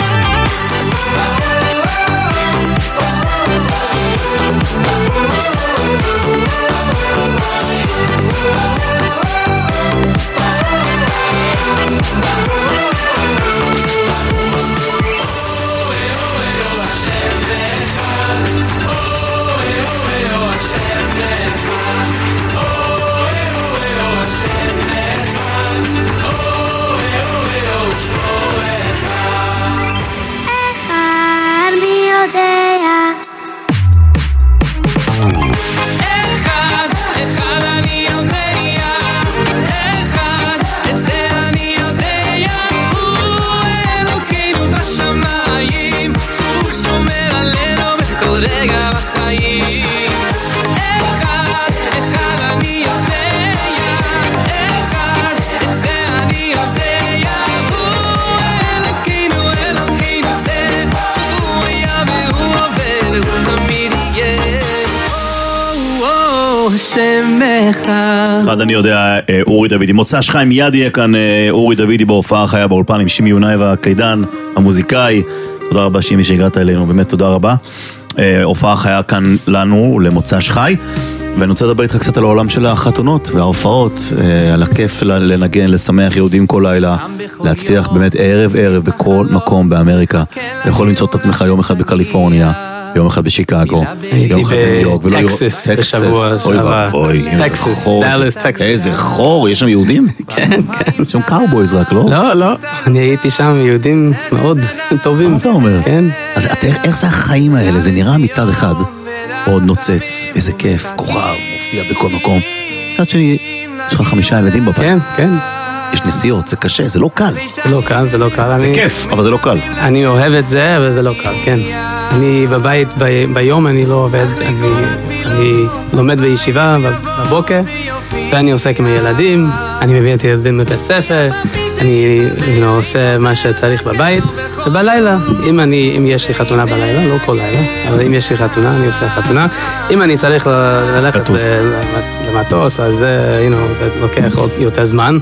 רגע בחיים. אחד, אחד אני יודע, אחד, את זה אני יודע. הוא אלוקינו, אלוקינו זה, הוא היה והוא עובד והוא תמיד יהיה. השם אחד. אחד אני יודע, אורי דוידי. מוצא שחי מיד יהיה כאן אורי דוידי בהופעה חיה באולפן עם שימי יונאי והקלידן, המוזיקאי. תודה רבה שימי שהגעת אלינו, באמת תודה רבה. הופעה חיה כאן לנו למוצא שחי, ואני רוצה לדבר איתך קצת על העולם של החתונות וההופעות, על הכיף לנגן, לשמח יהודים כל לילה, להצליח באמת ערב ערב בכל מקום באמריקה. אתה יכול למצוא את עצמך יום אחד בקליפורניה, יום אחד בשיקגו, יום אחד בניו יורק, הייתי בטקסס בשבוע שעבר. טקסס, דאלס, טקסס. איזה חור, יש שם יהודים? כן, כן. יש שם קאובויז רק, לא? לא, לא, אני הייתי שם יהודים מאוד טובים. מה אתה אומר? כן. אז איך זה החיים האלה? זה נראה מצד אחד עוד נוצץ, איזה כיף, כוכב, מופיע בכל מקום. מצד שני, יש לך חמישה ילדים בבית. כן, כן. יש נסיעות, זה קשה, זה לא קל. זה לא קל, זה לא קל. זה כיף, אבל זה לא קל. אני אוהב את זה, אבל זה לא קל, כן. אני בבית, ב, ביום אני לא עובד, אני, אני לומד בישיבה בבוקר, ואני עוסק עם הילדים, אני מביא את הילדים בבית ספר, אני you know, עושה מה שצריך בבית, ובלילה, אם, אני, אם יש לי חתונה בלילה, לא כל לילה, אבל אם יש לי חתונה, אני עושה חתונה. אם אני צריך ללכת למטוס, אז זה, you know, זה לוקח עוד יותר זמן.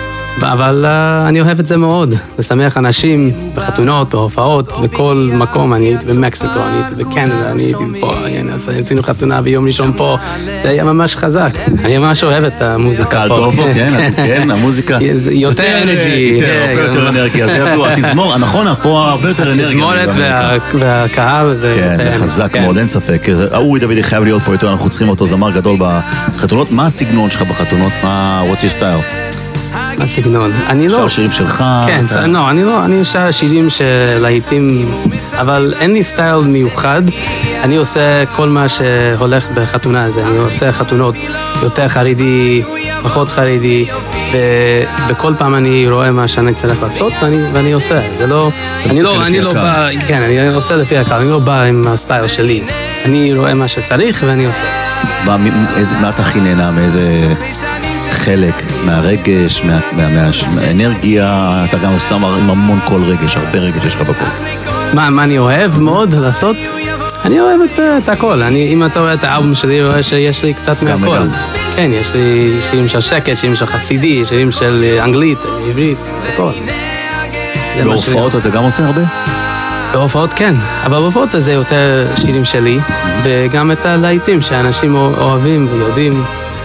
אבל uh, אני אוהב את זה מאוד, לשמח אנשים בחתונות, בהופעות, בכל מקום. אני הייתי במקסיקו, אני הייתי בקנדה, אני הייתי פה, עשינו חתונה ביום ראשון פה, זה היה ממש חזק. אני ממש אוהב את המוזיקה פה. הקהל טוב פה, כן, כן, המוזיקה. יותר אנרגי. הרבה יותר אנרגיה, זה ידוע, התזמור, נכון, פה הרבה יותר אנרגיה. התזמורת והקהל, זה כן, זה חזק מאוד, אין ספק. אורי דוידי חייב להיות פה איתו, אנחנו צריכים אותו, זמר גדול בחתונות. מה הסגנון שלך בחתונות? מה, what's your style? מה סגנון? אני לא... שר שירים שלך? כן, לא, אני לא, אני שר שירים שלהיטים, אבל אין לי סטייל מיוחד. אני עושה כל מה שהולך בחתונה הזה. אני עושה חתונות יותר חרדי, פחות חרדי, ובכל פעם אני רואה מה שאני צריך לעשות, ואני, ואני עושה. זה לא... אני לא, אני לא בא... כן, אני עושה לפי הקהל, אני לא בא עם הסטייל שלי. אני רואה מה שצריך ואני עושה. מה, מה אתה הכי נהנה? מאיזה... חלק מהרגש, מה, מה, מה, מהאנרגיה, אתה גם עושה עם המון כל רגש, הרבה רגש יש לך בכל. מה, מה אני אוהב מאוד לעשות? אני אוהב את, את הכל. אני, אם אתה רואה את האלבום שלי, רואה שיש לי קצת מהכל. כן, יש לי שירים של שקט, שירים של חסידי, שירים של אנגלית, עברית, הכל. בהופעות אתה גם עושה הרבה? בהופעות כן, אבל בהופעות זה יותר שירים שלי, וגם את הלהיטים שאנשים אוהבים ויודעים.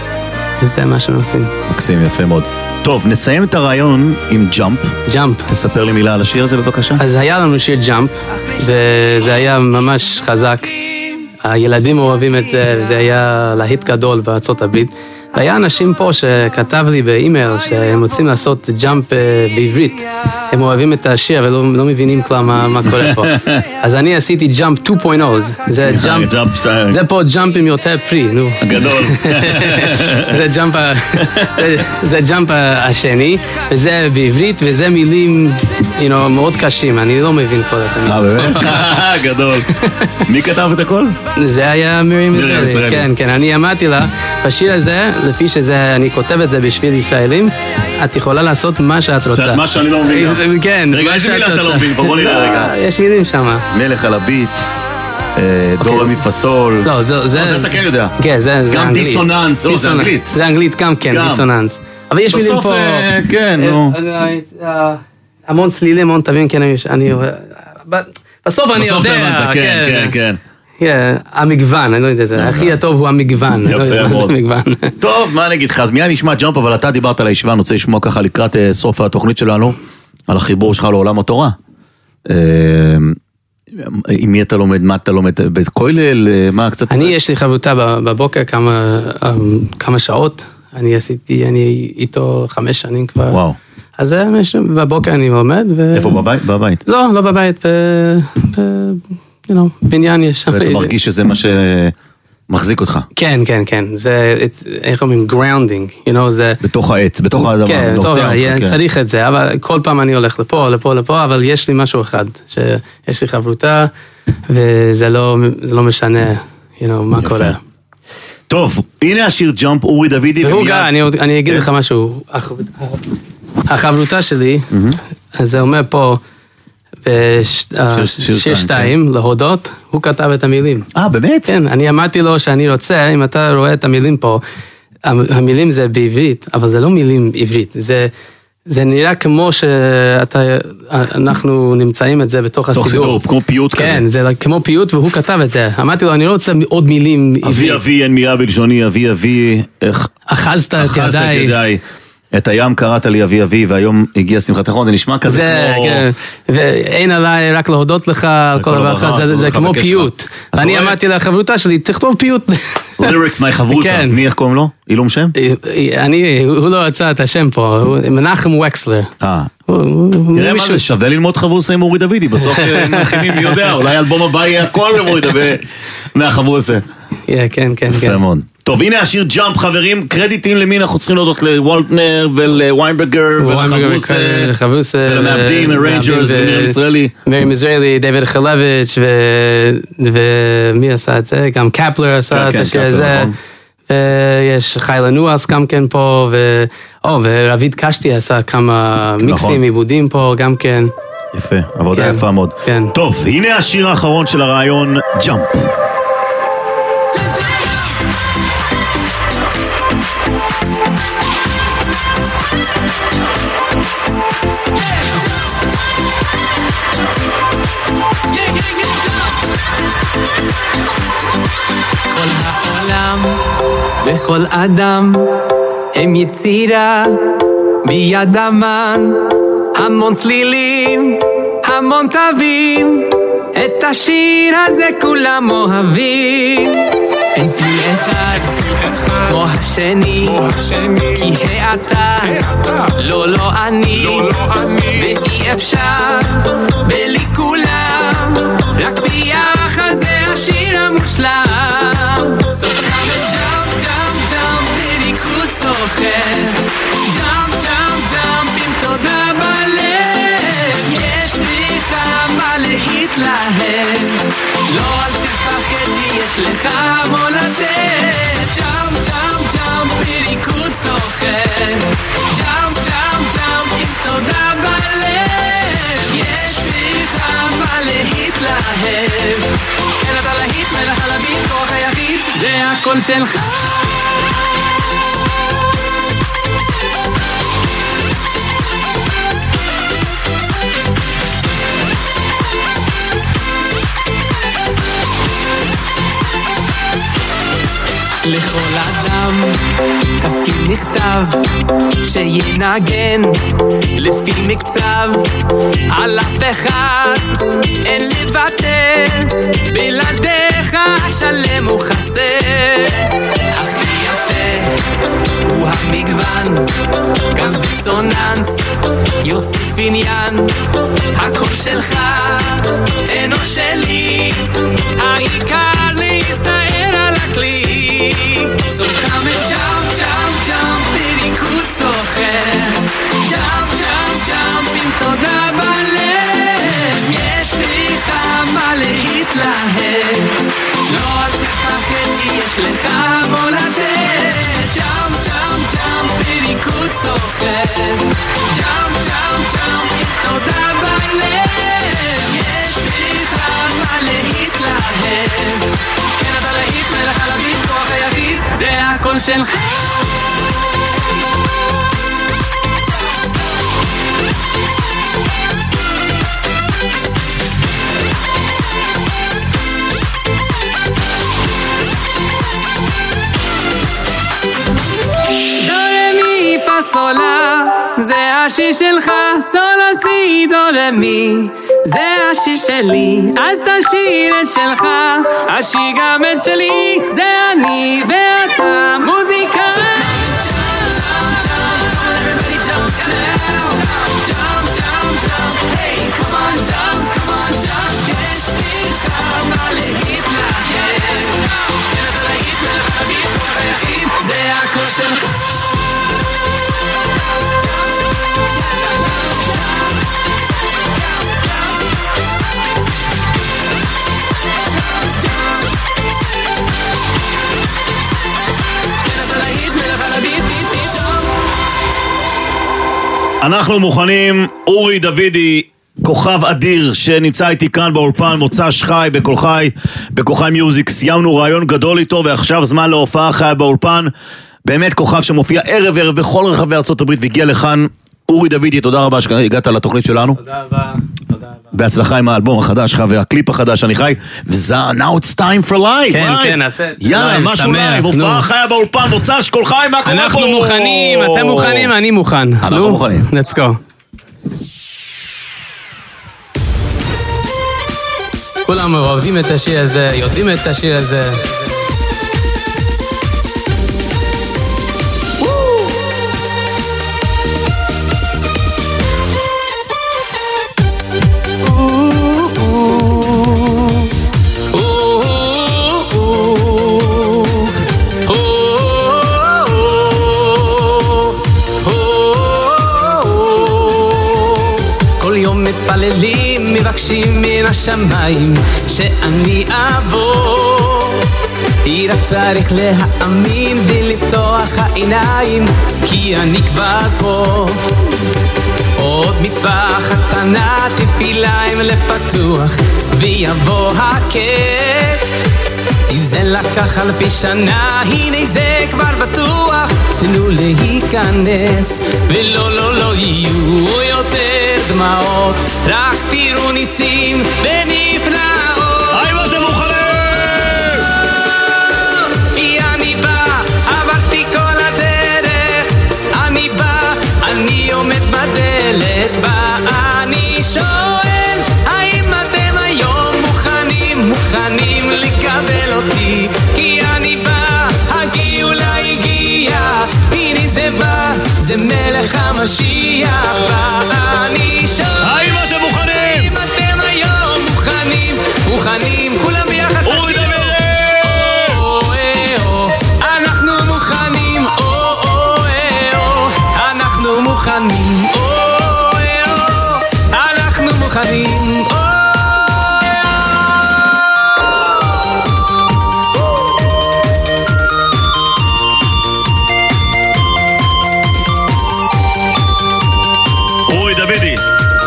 זה מה שהם עושים. מקסים, יפה מאוד. טוב, נסיים את הרעיון עם ג'אמפ. ג'אמפ. תספר לי מילה על השיר הזה בבקשה. אז היה לנו שיר ג'אמפ, וזה היה ממש חזק. הילדים אוהבים את זה, וזה היה להיט גדול בארצות הברית. והיה אנשים פה שכתב לי באימייל שהם רוצים לעשות ג'אמפ בעברית. הם אוהבים את השיר ולא לא מבינים כלל מה, מה קורה פה. אז אני עשיתי ג'אמפ שתיים נקודה אפס. זה ג'אמפ, זה פה ג'אמפים יותר פרי, נו. גדול. זה ג'אמפ, זה, זה ג'אמפ השני, וזה בעברית, וזה מילים, you know, מאוד קשים, אני לא מבין כל המילים. אה, באמת? גדול. מי כתב את הכל? זה היה מרים ישראלי, כן, כן, אני אמרתי לה, בשיר הזה, לפי שזה, אני כותב את זה בשביל ישראלים, את יכולה לעשות מה שאת רוצה. מה שאני לא מבין. כן, רגע, איזה מילה אתה לא מבין פה? בוא נראה רגע. יש מילים שם. מלך על הביט, דור רמי פסול. לא, זה... זה אתה כן יודע. כן, זה אנגלית. גם דיסוננס, זה אנגלית. זה אנגלית גם כן, דיסוננס. אבל יש מילים פה... בסוף, כן, נו. המון צלילים, המון תווים, כן, אני... בסוף אני יודע. בסוף אתה הבנת, כן, כן, כן. כן, המגוון, אני לא יודע, זה הכי הטוב הוא המגוון. יפה מאוד. טוב, מה אני אגיד לך, אז מיד נשמע ג'אמפ, אבל אתה דיברת על הישיבה, אני רוצה לשמוע ככה לקראת סוף התוכנית שלנו, על החיבור שלך לעולם התורה. עם מי אתה לומד, מה אתה לומד, בכולל, מה קצת... אני, יש לי חבותה בבוקר כמה שעות, אני עשיתי, אני איתו חמש שנים כבר. וואו. אז בבוקר אני לומד. איפה, בבית? בבית? לא, לא בבית, you know, בניין יש. ואתה מרגיש שזה מה שמחזיק אותך. כן, כן, כן. זה, איך אומרים, grounding, you know, זה... בתוך העץ, בתוך האדמה. כן, בתוך, צריך את זה, אבל כל פעם אני הולך לפה, לפה, לפה, אבל יש לי משהו אחד, שיש לי חברותה, וזה לא, זה לא משנה, you know, מה קורה. טוב, הנה השיר ג'אמפ, אורי דוידי. והוא גם, אני, אני אגיד לך משהו, החברותה שלי, אז זה אומר פה, בשיר שתיים, להודות, הוא כתב את המילים. אה, באמת? כן, אני אמרתי לו שאני רוצה, אם אתה רואה את המילים פה, המילים זה בעברית, אבל זה לא מילים עברית, זה... זה נראה כמו שאנחנו נמצאים את זה בתוך הסידור. תוך סידור, כמו פיוט כזה. כן, זה כמו פיוט והוא כתב את זה. אמרתי לו, אני לא רוצה עוד מילים עברית. אבי אבי, אין מילה בלשוני, אבי אבי, איך... אחזת את ידיי. אחזת את ידיי. את הים קראת לי אבי אבי, והיום הגיע שמחת אחרון, זה נשמע כזה כמו... כן, ואין עליי רק להודות לך על כל דבר אחר, זה כמו פיוט. ואני אמרתי לחברותה שלי, תכתוב פיוט. ליריקס, מהי חברותה? מי, איך קוראים לו? אילום שם? אני, הוא לא רצה את השם פה, מנחם וקסלר. אה. תראה מה זה, שווה ללמוד חברוסה עם אורי דוידי, בסוף מכינים, מי יודע, אולי אלבום הבא יהיה הכל עם אורי דוידי מהחברוסה. כן, כן, כן. יפה מאוד. טוב, הנה השיר ג'אמפ, חברים, קרדיטים למי אנחנו צריכים להודות לוולטנר ולוויינברגר ולחברוסה ולמעבדים, הריינג'רס ומרים ישראלי. מרים ישראלי, דיוויד חלביץ' ומי עשה את זה? גם קפלר עשה את השיר הזה. ויש חיילה נועס גם כן פה, ורביד קשתי עשה כמה מיקסים, עיבודים פה גם כן. יפה, עבודה יפה מאוד. טוב, הנה השיר האחרון של הרעיון, ג'אמפ. כל העולם וכל אדם הם יצירה ביד אמן, המון צלילים, המון תווים, את השיר הזה כולם אוהבים. אין צליל אחד כמו השני, כי האתה לא לא אני, ואי אפשר בלי כולם, רק ביחד זה השיר המושלם. סופך וג'אמפ ג'אמפ ג'אמפ בריקוד סוחר, ג'אמפ ג'אמפ ג'אמפ עם תודה בלב, יש בך מה להתלהב, לא אל תפחד יש לך מולדת. ג'אמפ ג'אמפ ג'אמפ בריקוד סוחר, ג'אמפ ג'אמפ ג'אמפ עם תודה בלב, יש בך מה להתלהב, כן אתה להיט מלך על הביט, כוח היחיד זה הכל שלך. לכל אדם העולם תפקיד נכתב שינגן לפי מקצב על אף אחד אין לוותר בלעדיך שלם הוא חסר הכי יפה הוא המגוון גם דיסוננס יוסיף עניין הכל שלך אינו שלי העיקר להסתער על הכלי So come and jump, jump, jump בריקוד סוחר jump, jump, jump עם תודה בלב יש לך מה להתלהב לא אל תפחד כי יש לך מולדת jump, jump, jump בריקוד סוחר jump, jump, jump עם תודה בלב יש לך מה להתלהב כן אתה להיט מלך על הביט כוח היחיד זה הכל שלך דורמי פסולה זה השיר שלך סולה סי דורמי זה השיר שלי אז תשאיר את שלך השיר גם את שלי זה אני ואתה מוזיקה זה הכל שלך אנחנו מוכנים, אורי דוידי, כוכב אדיר שנמצא איתי כאן באולפן, מוצ"ש חי, בכל חי, בכל חי מיוזיק, סיימנו רעיון גדול איתו ועכשיו זמן להופעה חיה באולפן, באמת כוכב שמופיע ערב ערב בכל רחבי ארצות הברית והגיע לכאן, אורי דוידי, תודה רבה שהגעת לתוכנית שלנו. תודה רבה, תודה רבה. בהצלחה עם האלבום החדש שלך והקליפ החדש, אני חי, וזה now it's time for live. כן, כן, נעשה. יאללה, משהו לייב, הופעה חיה באולפן, מוצ"ש כל חי, מה קורה פה? אנחנו מוכנים, אתם מוכנים, אני מוכן. אנחנו מוכנים. Let's go. כולם אוהבים את השיר הזה, יודעים את השיר הזה. מתפללים, מבקשים מן השמיים שאני אבוא היא רק צריך להאמין ולפתוח העיניים כי אני כבר פה עוד מצווה קטנה תפיליים לפתוח ויבוא הכיף זה לקח אלפי שנה, הנה זה כבר בטוח תנו להיכנס ולא לא לא יהיו יותר דמעות רק תראו ניסים ונפלאות האם אתם מוכנים? כי אני בא, עברתי כל הדרך אני בא, אני עומד בדלת בא, אני שואל האם אתם היום מוכנים, מוכנים לקבל אותי כי אני בא, הגאולה הגיעה הנה זה בא, זה מלך המשיח בא, אני שואל האם אתם מוכנים? האם אתם היום מוכנים, מוכנים כולם ביחד אורי דוידי אנחנו מוכנים אנחנו מוכנים אנחנו מוכנים אורי דוידי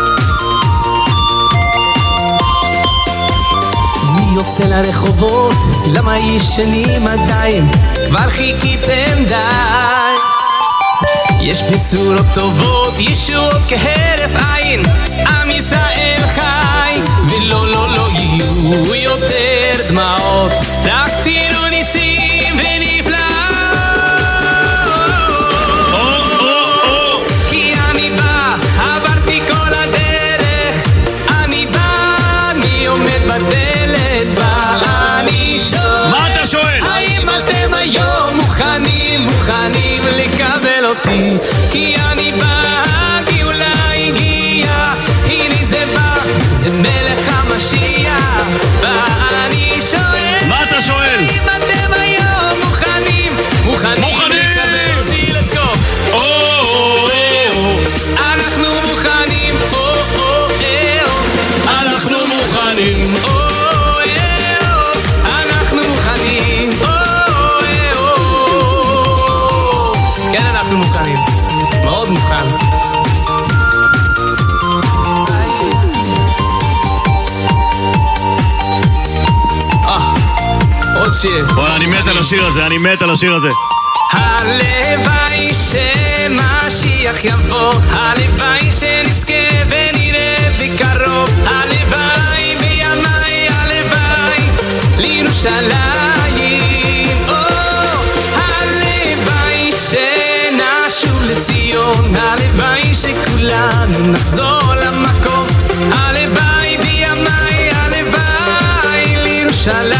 יוצא לרחובות, למה ישנים עדיין? כבר חיכיתם די יש בשורות טובות, ישועות כהרף עין עם ישראל חי ולא לא לא יהיו יותר דמעות רק תראו ניסים ונפלאות אותי, כי אני בא, הגאולה הגיעה, הנה זה בא, זה מלך המשיח, ואני שואל, מה אתה שואל? אם אתם היום מוכנים, מוכנים, מוכנים! לקבל אותי, let's go! או, או, או, אנחנו מוכנים, או, או, או, אנחנו מוכנים. או, או, אנחנו מוכנים, או, או, או. כן, אנחנו מוכנים, מאוד מוכן. אה, עוד שיר. בוא'נה, אני מת על השיר הזה, אני מת על השיר הזה. הלוואי שמשיח יבוא, הלוואי שנזכה ונראה בקרוב, הלוואי בימיי, הלוואי לירושלים, או, הלוואי שנשוב לציון, הלוואי שכולנו נחזור למקום, הלוואי בימיי, הלוואי לירושלים.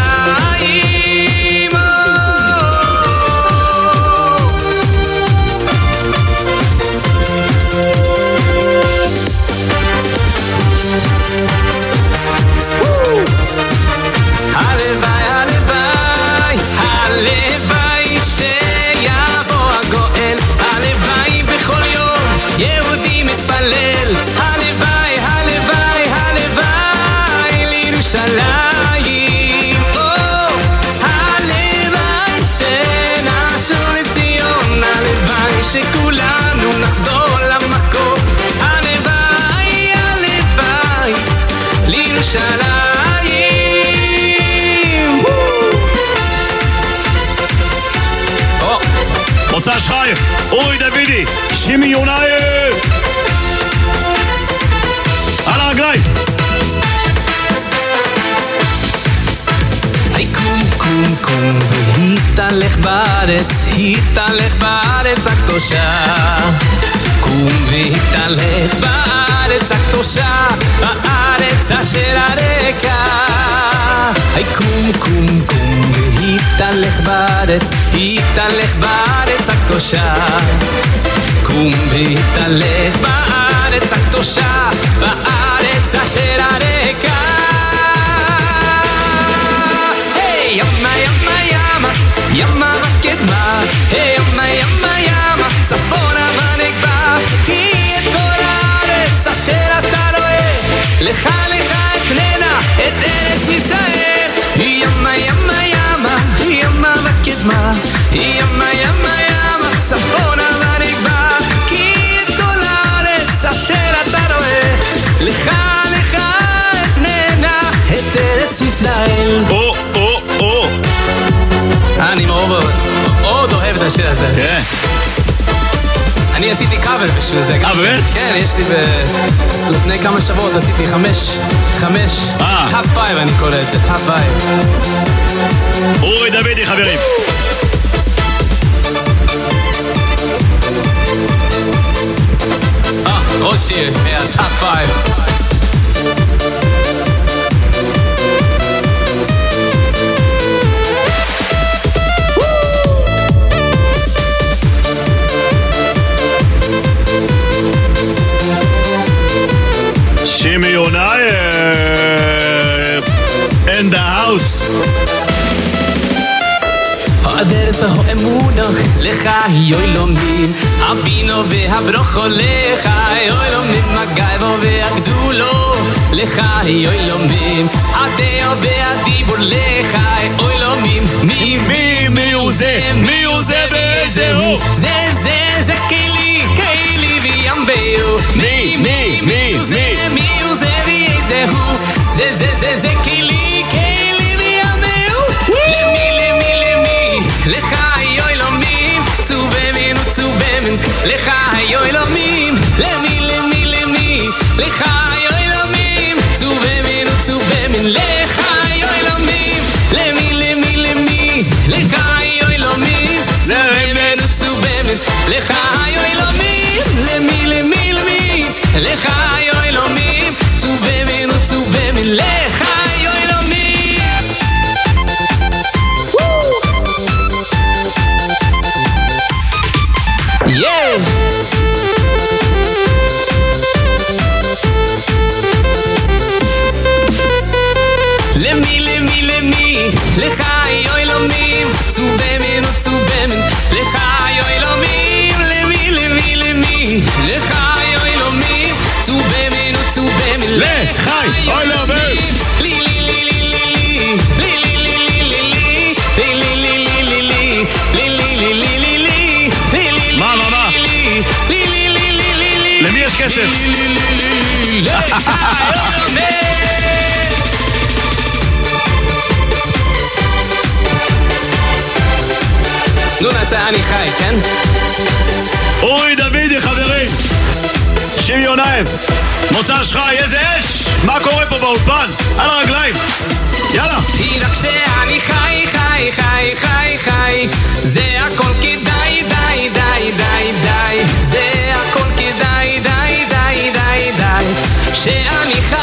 הלוואי, הלוואי, הלוואי לירושלים, או, הלוואי שנשוב לציון, הלוואי שכולנו נחזור למקום, הלוואי, הלוואי לירושלים. מוצא שחי, אורי דוידי, שימי יונייב על הרגליים. היי קום קום קום והתהלך בארץ, התהלך בארץ הקדושה, קום והתהלך בארץ הקדושה, בארץ אשר הרקע. היי קום קום קום והתהלך בארץ, התהלך בארץ הקדושה, קום והתהלך בארץ הקדושה, בארץ אשר הרקע. היי ימה ימה ימה, ימה וקדמה, היי ימה ימה ימה, צפונה ונגבה, כי את כל הארץ אשר אתה רואה, לך לך אתננה את ארץ ישראל. ימה ימה ימה, ימה וקדמה, ימה ימה ימה, צפונה ונגבה, כי את כל הארץ אשר אתה רואה, לך לך אתננה את ארץ ישראל. או, או, או. אני מאוד מאוד אוהב את השיר הזה. כן. אני עשיתי קאבר בשביל זה. אה, באמת? כן, יש לי ב... לפני כמה שבועות עשיתי חמש, חמש, אה. טאפ פייב אני קורא את זה, טאפ פייב. אורי דוידי, חברים. אה, עוד שיר, טאפ פייב. שימי יונייב in the house. הדרך והאמונה לך יוי לומדים, אבינו והברוכו לך יוי לומדים, הגאיבו והגדולו לך יוי לומדים, הדאו והדיבור לך יוי לומדים. מי מי מי הוא זה? מי הוא זה ואיזה הוא? זה זה זה קיילי קיילי ויאמבאו. מי מי מי מי מי הוא זה ואיזה הוא? זה זה זה זה קיילי קיילי ויאמבאו. למי למי למי לך יוי לומדים, צובמן וצובמן לך יוי לומדים. למי למי למי לך יוי לומדים, צובמן וצובמן לך יוי לומדים. למי למי למי לך יוי לומדים, צובמן וצובמן לך יוי לומדים. למי למי למי לך יוי לומדים, צובמן וצובמן לך יוי לומדים. Yeah! כסף. נו נעשה אני חי, כן? אורי דוידי חברים, שימי יונאייב, מוצ"ש חי, איזה אש! מה קורה פה באולפן? על הרגליים, יאללה. היא רק שאני חי, חי, חי, חי, חי, זה הכל כדאי, די, די, די, די, זה הכל כדאי, די, די, די, די, שאני חי,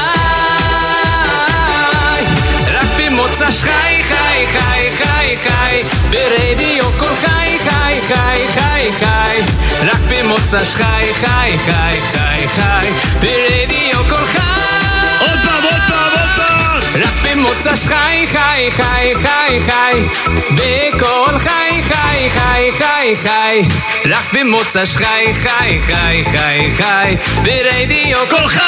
רק במוצ"ש חי, חי, חי, חי, חי, ברדיו כל חי, חי, חי, חי, חי, רק במוצ"ש חי, חי, חי, חי, חי, ברדיו כל חי. עוד פעם, עוד פעם, עוד פעם. רק במוצ"ש חי, חי, חי, חי, חי, בכל חי, חי, חי, חי, חי, רק במוצ"ש חי, חי, חי, חי, חי, ברדיו כל חי.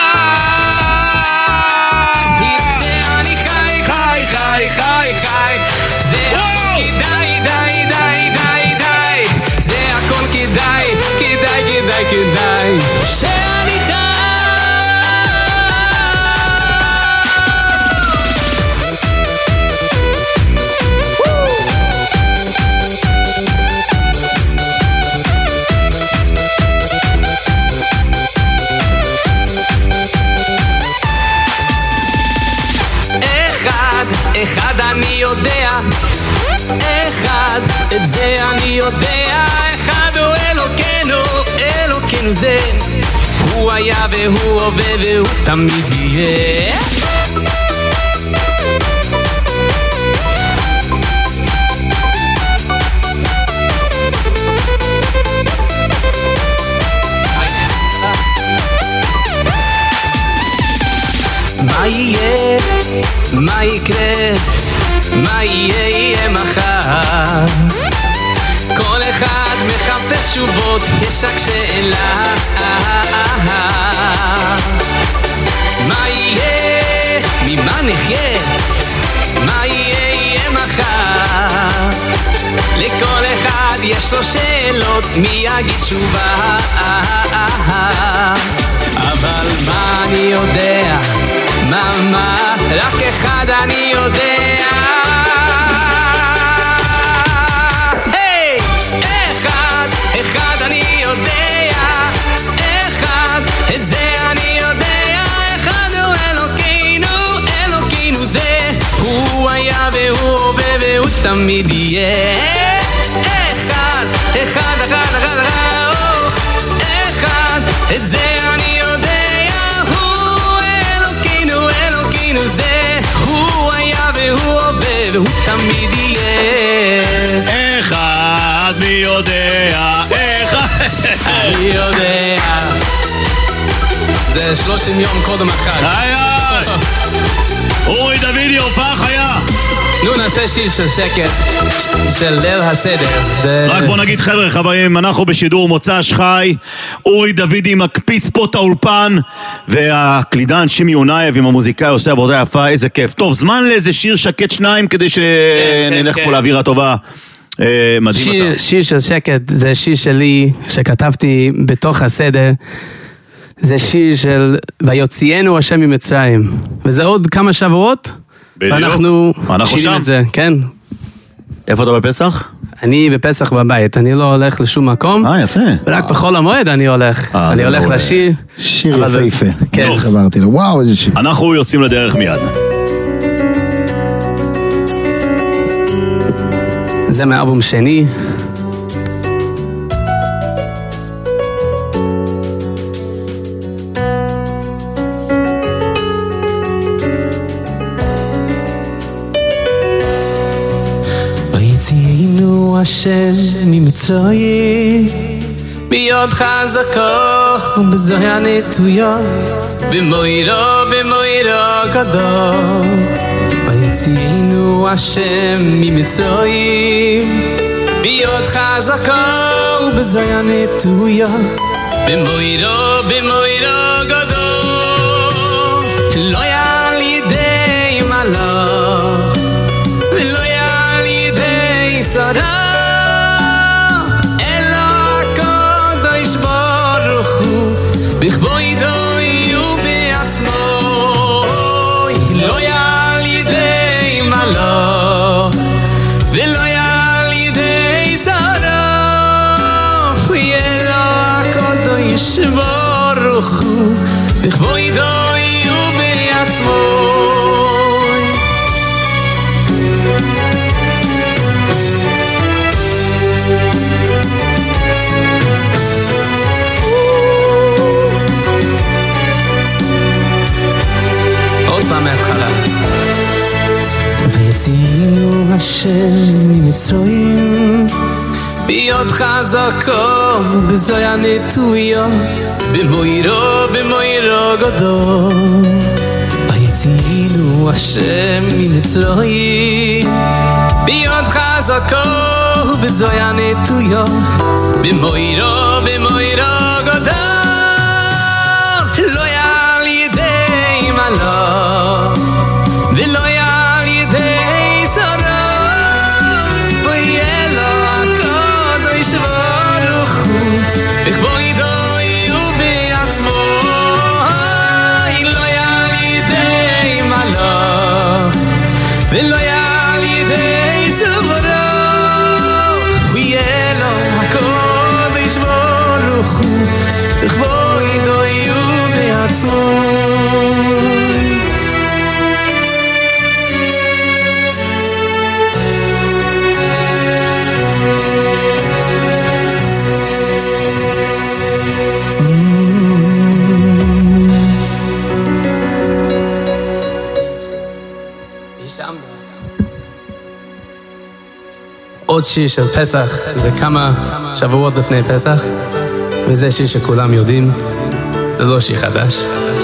שאני חי, חי, חי, חי, חי, זה הכל כדאי, די, די, די, די, זה הכל כדאי, כדאי, כדאי, כדאי, שאני חי. אחד אני יודע, אחד את זה אני יודע, אחד הוא אלוקינו, אלוקינו זה, הוא היה והוא הווה והוא תמיד יהיה. מה יהיה? מה יקרה? מה יהיה? יהיה מחר. כל אחד מחפש תשובות, יש רק שאלה. מה יהיה? ממה נחיה? מה יהיה? יהיה מחר. לכל אחד יש לו שאלות, מי יגיד תשובה? אבל מה אני יודע? מה מה? רק אחד אני יודע. היי! אחד, אחד אני יודע. אחד, את זה אני יודע. אחד הוא אלוקינו, אלוקינו זה, הוא היה והוא הווה והוא תמיד יהיה. אחד, אחד, אחד, אחד, אחד, אחד, את זה אני יודע. זה הוא היה והוא הווה והוא תמיד יהיה. אחד מי יודע, אחד אני יודע. זה שלושים יום קודם אחד. איי איי. אורי דוידי, הופעה חיה. נו נעשה שיר של שקט של ליל הסדר. רק בוא נגיד חבר'ה חברים, אנחנו בשידור מוצ"ש חי, אורי דוידי מקפיץ פה את האולפן, והקלידן שימי יונאייב עם המוזיקאי עושה עבודה יפה, איזה כיף. טוב, זמן לאיזה שיר שקט שניים כדי שנלך פה לאווירה טובה. מדהים אתה. שיר של שקט זה שיר שלי שכתבתי בתוך הסדר. זה שיר של ויוציאנו השם ממצרים, וזה עוד כמה שבועות ואנחנו שירים את זה, כן. איפה אתה בפסח? אני בפסח בבית, אני לא הולך לשום מקום. אה, יפה. רק בחול המועד אני הולך. אני הולך לשיר. שיר יפה יפה. כן. חברתי לו, וואו איזה שיר. אנחנו יוצאים לדרך מיד. זה מאלבום שני. השם ממצרים ביד חזקו ובזרוע נטויה במוירו במוירו גדול ויוציאנו השם ממצרים ביד חזקו ובזרוע נטויה במוירו במוירו גדול לא היה לידי מלאך ולא היה לידי שרה בכבוי הקודש ברוך הוא בכבודוי ובעצמו. עוד פעם מההתחלה. ויצינו השם ממצרים ביד חזקו ובזרוע נטויה במוירו במוירו גדול. ויצינו השם ממצרים ביד חזקו ובזרוע נטויה במוירו במוירו גדול. לא על ידי מלאך ולא על ידי שרה ויהיה לו הקודש ברוך הוא בכבודוי ובעצמו. לא על ידי מלאך ולא על ידי שרה ויהיה לו הקודש ברוך הוא בכבודוי ובעצמו. עוד שיר של פסח, זה כמה שבועות לפני פסח, וזה שיר שכולם יודעים, זה לא שיר חדש.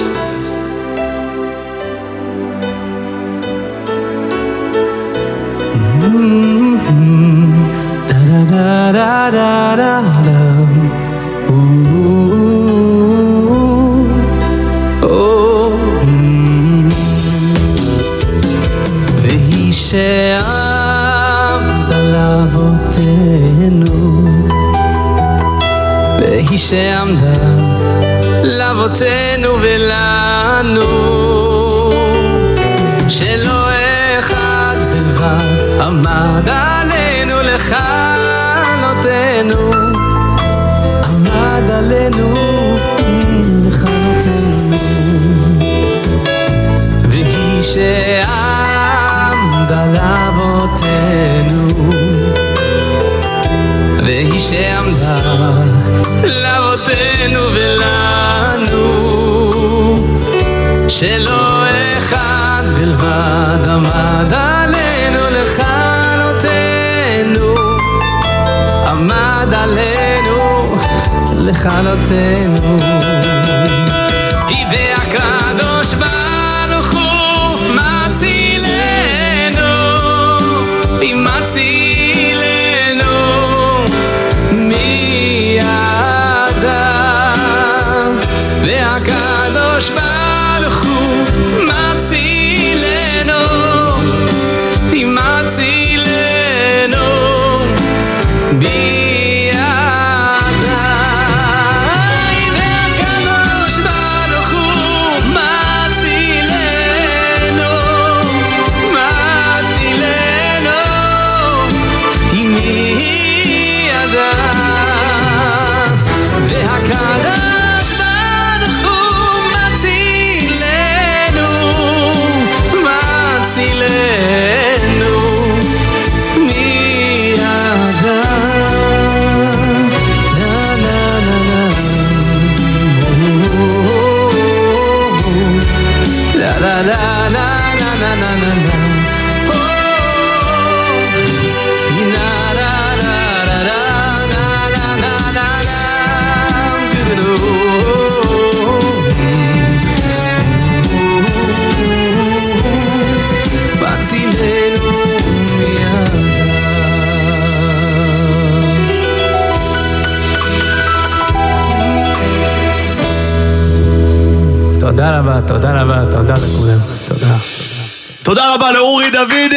והיא והיא שעמדה לאבותינו ולנו, שלא אחד בלבד עמד עלינו לכלותנו, עמד עלינו לכלותנו. והיא שעמדה לאבותינו והיא שעמדה לאבותינו ולנו, שלא אחד בלבד עמד עלינו לכלותנו, עמד עלינו לכלותנו. היא והקדוש ברוך הוא מצילנו, היא מצילנו מידם, והקדוש ברוך הוא מצילנו, היא מצילנו בידם, והקדוש ברוך הוא מצילנו, מצילנו היא מידם, והקדוש ברוך הוא מצילנו, מצילנו מידם. נה נה נה נה לה לה לה לה לה לה לה לה תודה רבה, תודה רבה, תודה לכולם, תודה. תודה רבה לאורי דוידי!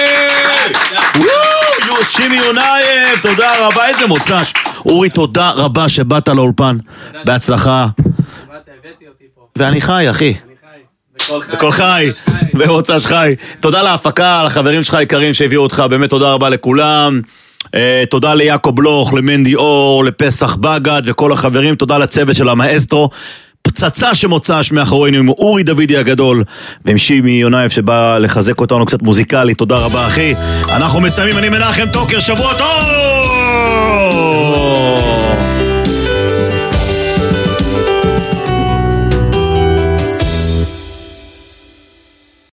וואו, שימי יונייב, תודה רבה, איזה מוצ"ש. אורי, תודה רבה שבאת לאולפן, בהצלחה. ואני חי, אחי. בכל חי, במוצ"ש חי. תודה להפקה, לחברים שלך היקרים שהביאו אותך, באמת תודה רבה לכולם. תודה ליעקב בלוך, למנדי אור, לפסח בגד וכל החברים, תודה לצוות של המאסטרו. פצצה שמוצש מאחורינו עם אורי דוידי הגדול ועם שימי יונייב שבא לחזק אותנו קצת מוזיקלי. תודה רבה אחי. אנחנו מסיימים, אני מנחם טוקר, שבוע טוב.